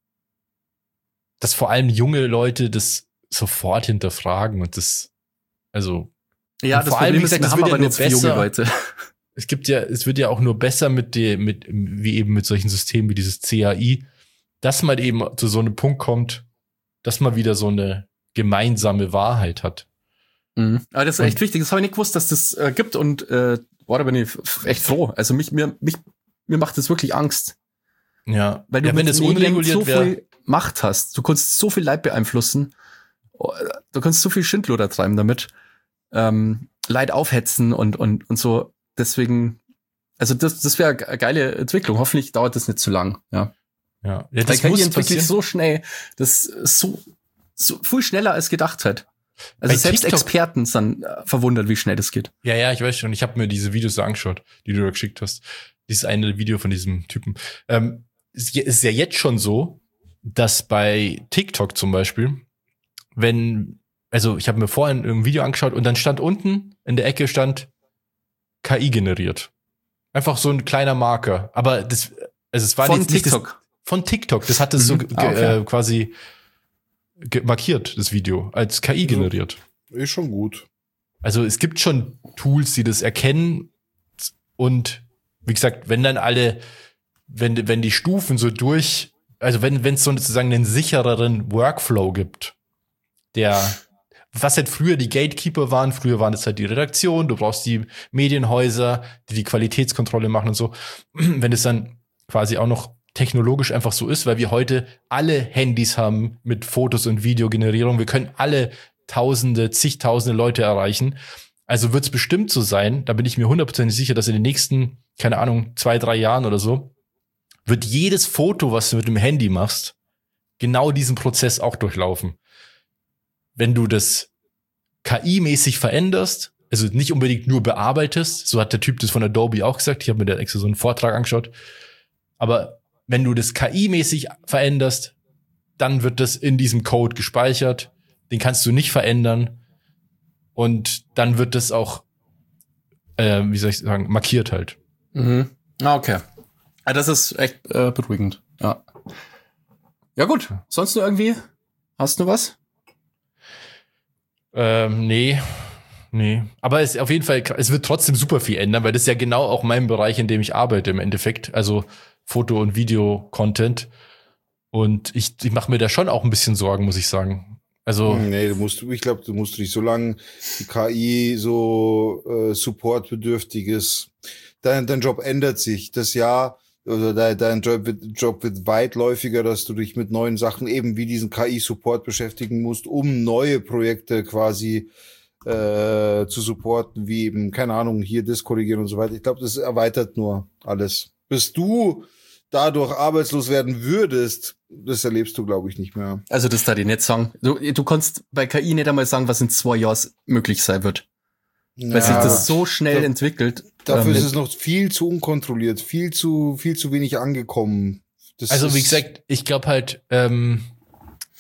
vor allem junge Leute das sofort hinterfragen und das, also ja, das vor allem, Problem ist, wir haben aber nicht für junge Leute. Es wird ja auch nur besser wie eben mit solchen Systemen wie dieses CAI, dass man eben zu so einem Punkt kommt, dass man wieder so eine gemeinsame Wahrheit hat. Mhm. Aber das ist echt wichtig. Das habe ich nicht gewusst, dass das gibt und da bin ich echt froh. Also mir macht das wirklich Angst. Ja. Weil du wenn das unreguliert so viel Macht hast. Du kannst so viel Leid beeinflussen. Du kannst so viel Schindluder treiben damit. Leid aufhetzen und so. Deswegen, also das wäre eine geile Entwicklung. Hoffentlich dauert das nicht zu lang. Ja. Das muss entwickelt so schnell. Das ist so viel schneller als gedacht hat. Also selbst TikTok, Experten sind verwundert, wie schnell das geht. Ja, ich weiß schon. Ich habe mir diese Videos so angeschaut, die du da geschickt hast. Dieses eine Video von diesem Typen. Ist ja jetzt schon so, dass bei TikTok zum Beispiel, ich habe mir vorhin ein Video angeschaut und dann stand unten in der Ecke KI generiert. Einfach so ein kleiner Marker. Aber es war von jetzt TikTok. Nicht von TikTok. Das hat es quasi markiert, das Video, als KI generiert. Ist schon gut. Also es gibt schon Tools, die das erkennen und wie gesagt, wenn die Stufen so wenn es sozusagen einen sichereren Workflow gibt, was halt früher die Gatekeeper waren, früher waren es halt die Redaktion, du brauchst die Medienhäuser, die Qualitätskontrolle machen und so. Wenn es dann quasi auch noch technologisch einfach so ist, weil wir heute alle Handys haben mit Fotos und Videogenerierung, wir können alle zigtausende Leute erreichen. Also wird es bestimmt so sein, da bin ich mir 100% sicher, dass in den nächsten, keine Ahnung, 2-3 Jahren oder so, wird jedes Foto, was du mit dem Handy machst, genau diesen Prozess auch durchlaufen. Wenn du das KI-mäßig veränderst, also nicht unbedingt nur bearbeitest, so hat der Typ das von Adobe auch gesagt, ich habe mir da extra so einen Vortrag angeschaut, aber wenn du das KI-mäßig veränderst, dann wird das in diesem Code gespeichert, den kannst du nicht verändern und dann wird das auch, markiert halt. Mhm. Okay. Ja, das ist echt beruhigend. Ja. Ja gut, sonst noch irgendwie? Hast du was? Nee. Aber es auf jeden Fall, es wird trotzdem super viel ändern, weil das ist ja genau auch mein Bereich, in dem ich arbeite im Endeffekt. Also Foto- und Video-Content. Und ich mache mir da schon auch ein bisschen Sorgen, muss ich sagen. Also. Nee, ich glaube, du musst nicht so lange die KI so supportbedürftig ist. Dein Job ändert sich. Das Jahr, oder dein Job wird weitläufiger, dass du dich mit neuen Sachen eben wie diesen KI-Support beschäftigen musst, um neue Projekte quasi zu supporten, wie eben, keine Ahnung, hier das korrigieren und so weiter. Ich glaube, das erweitert nur alles. Bis du dadurch arbeitslos werden würdest, das erlebst du, glaube ich, nicht mehr. Also das da die nicht sagen. Du kannst bei KI nicht einmal sagen, was in 2 Jahren möglich sein wird. Weil sich das so schnell entwickelt. Dafür ist es noch viel zu unkontrolliert, viel zu wenig angekommen. Also wie gesagt, ich glaube halt,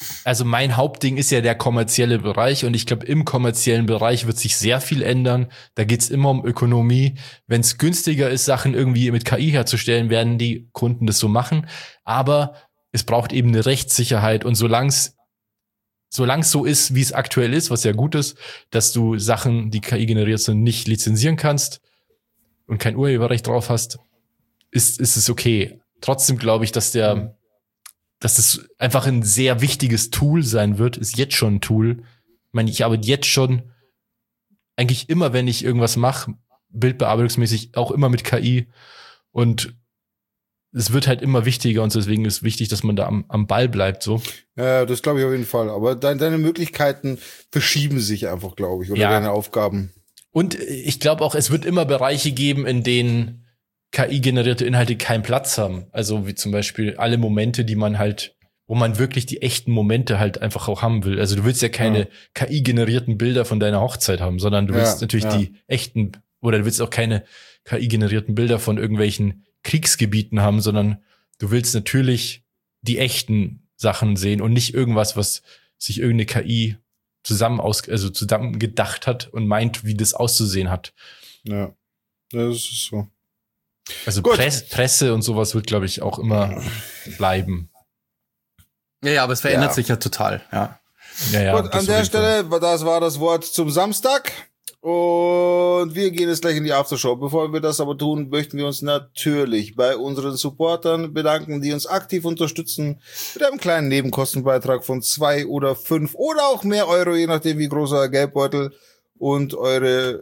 also mein Hauptding ist ja der kommerzielle Bereich und ich glaube, im kommerziellen Bereich wird sich sehr viel ändern. Da geht's immer um Ökonomie. Wenn es günstiger ist, Sachen irgendwie mit KI herzustellen, werden die Kunden das so machen. Aber es braucht eben eine Rechtssicherheit und solange es so ist, wie es aktuell ist, was ja gut ist, dass du Sachen, die KI generiert sind, nicht lizenzieren kannst und kein Urheberrecht drauf hast, ist es okay. Trotzdem glaube ich, dass das einfach ein sehr wichtiges Tool sein wird, ist jetzt schon ein Tool. Ich meine, ich arbeite jetzt schon eigentlich immer, wenn ich irgendwas mache, bildbearbeitungsmäßig, auch immer mit KI. Und es wird halt immer wichtiger und deswegen ist wichtig, dass man da am Ball bleibt, so. Ja, das glaube ich auf jeden Fall. Aber deine Möglichkeiten verschieben sich einfach, glaube ich, oder deine Aufgaben. Und ich glaube auch, es wird immer Bereiche geben, in denen KI-generierte Inhalte keinen Platz haben. Also wie zum Beispiel alle Momente, die man halt, wo man wirklich die echten Momente halt einfach auch haben will. Also du willst ja keine KI-generierten Bilder von deiner Hochzeit haben, sondern du willst natürlich die echten, oder du willst auch keine KI-generierten Bilder von irgendwelchen Kriegsgebieten haben, sondern du willst natürlich die echten Sachen sehen und nicht irgendwas, was sich irgendeine KI zusammen gedacht hat und meint, wie das auszusehen hat. Ja, das ist so. Also Presse und sowas wird, glaube ich, auch immer bleiben. Ja, aber es verändert sich ja total. Ja. Gut, an der Stelle, das war das Wort zum Samstag. Und wir gehen jetzt gleich in die Aftershow. Bevor wir das aber tun, möchten wir uns natürlich bei unseren Supportern bedanken, die uns aktiv unterstützen mit einem kleinen Nebenkostenbeitrag von 2 oder 5 oder auch mehr Euro, je nachdem wie groß euer Geldbeutel und eure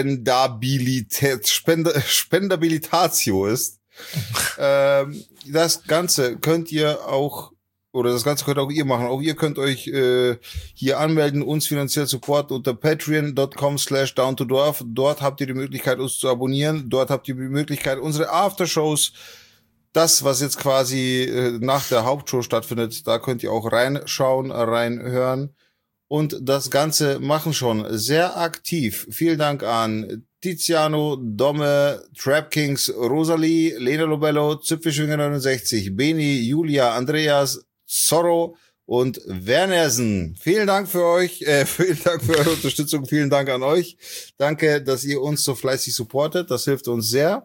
Spendabilitatio ist. Das Ganze könnt ihr auch ihr machen. Auch ihr könnt euch hier anmelden, uns finanziell supporten unter patreon.com/downtodorf. Dort habt ihr die Möglichkeit, uns zu abonnieren. Dort habt ihr die Möglichkeit, unsere Aftershows, das, was jetzt quasi nach der Hauptshow stattfindet, da könnt ihr auch reinschauen, reinhören. Und das Ganze machen schon sehr aktiv. Vielen Dank an Tiziano, Domme, Trap Kings, Rosalie, Lena Lobello, Zipfelschwinger 69, Beni, Julia, Andreas, Zorro und Wernersen. Vielen Dank für euch, vielen Dank für eure Unterstützung, vielen Dank an euch. Danke, dass ihr uns so fleißig supportet, das hilft uns sehr.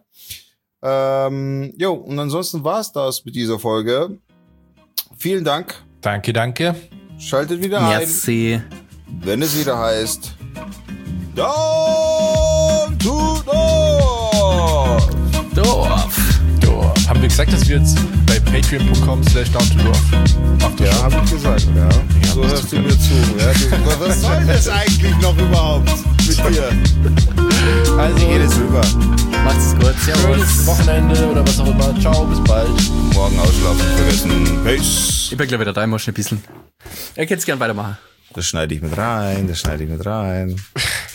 Und ansonsten war's das mit dieser Folge. Vielen Dank. Danke. Schaltet wieder ein. Merci. Wenn es wieder heißt Down to Dorf. Haben wir gesagt, dass wir jetzt bei patreon.com/downtodorf Ja, habe ich gesagt, ja. So hörst du mir zu. Ja, was soll das eigentlich noch überhaupt mit dir? Also, geht es rüber. Macht's gut. Schönes Wochenende oder was auch immer. Ciao, bis bald. Morgen ausschlafen vergessen. Peace. Ich bin gleich wieder da, ich muss schon ein bisschen. Ich hätte es gern weitermachen. Das schneide ich mit rein.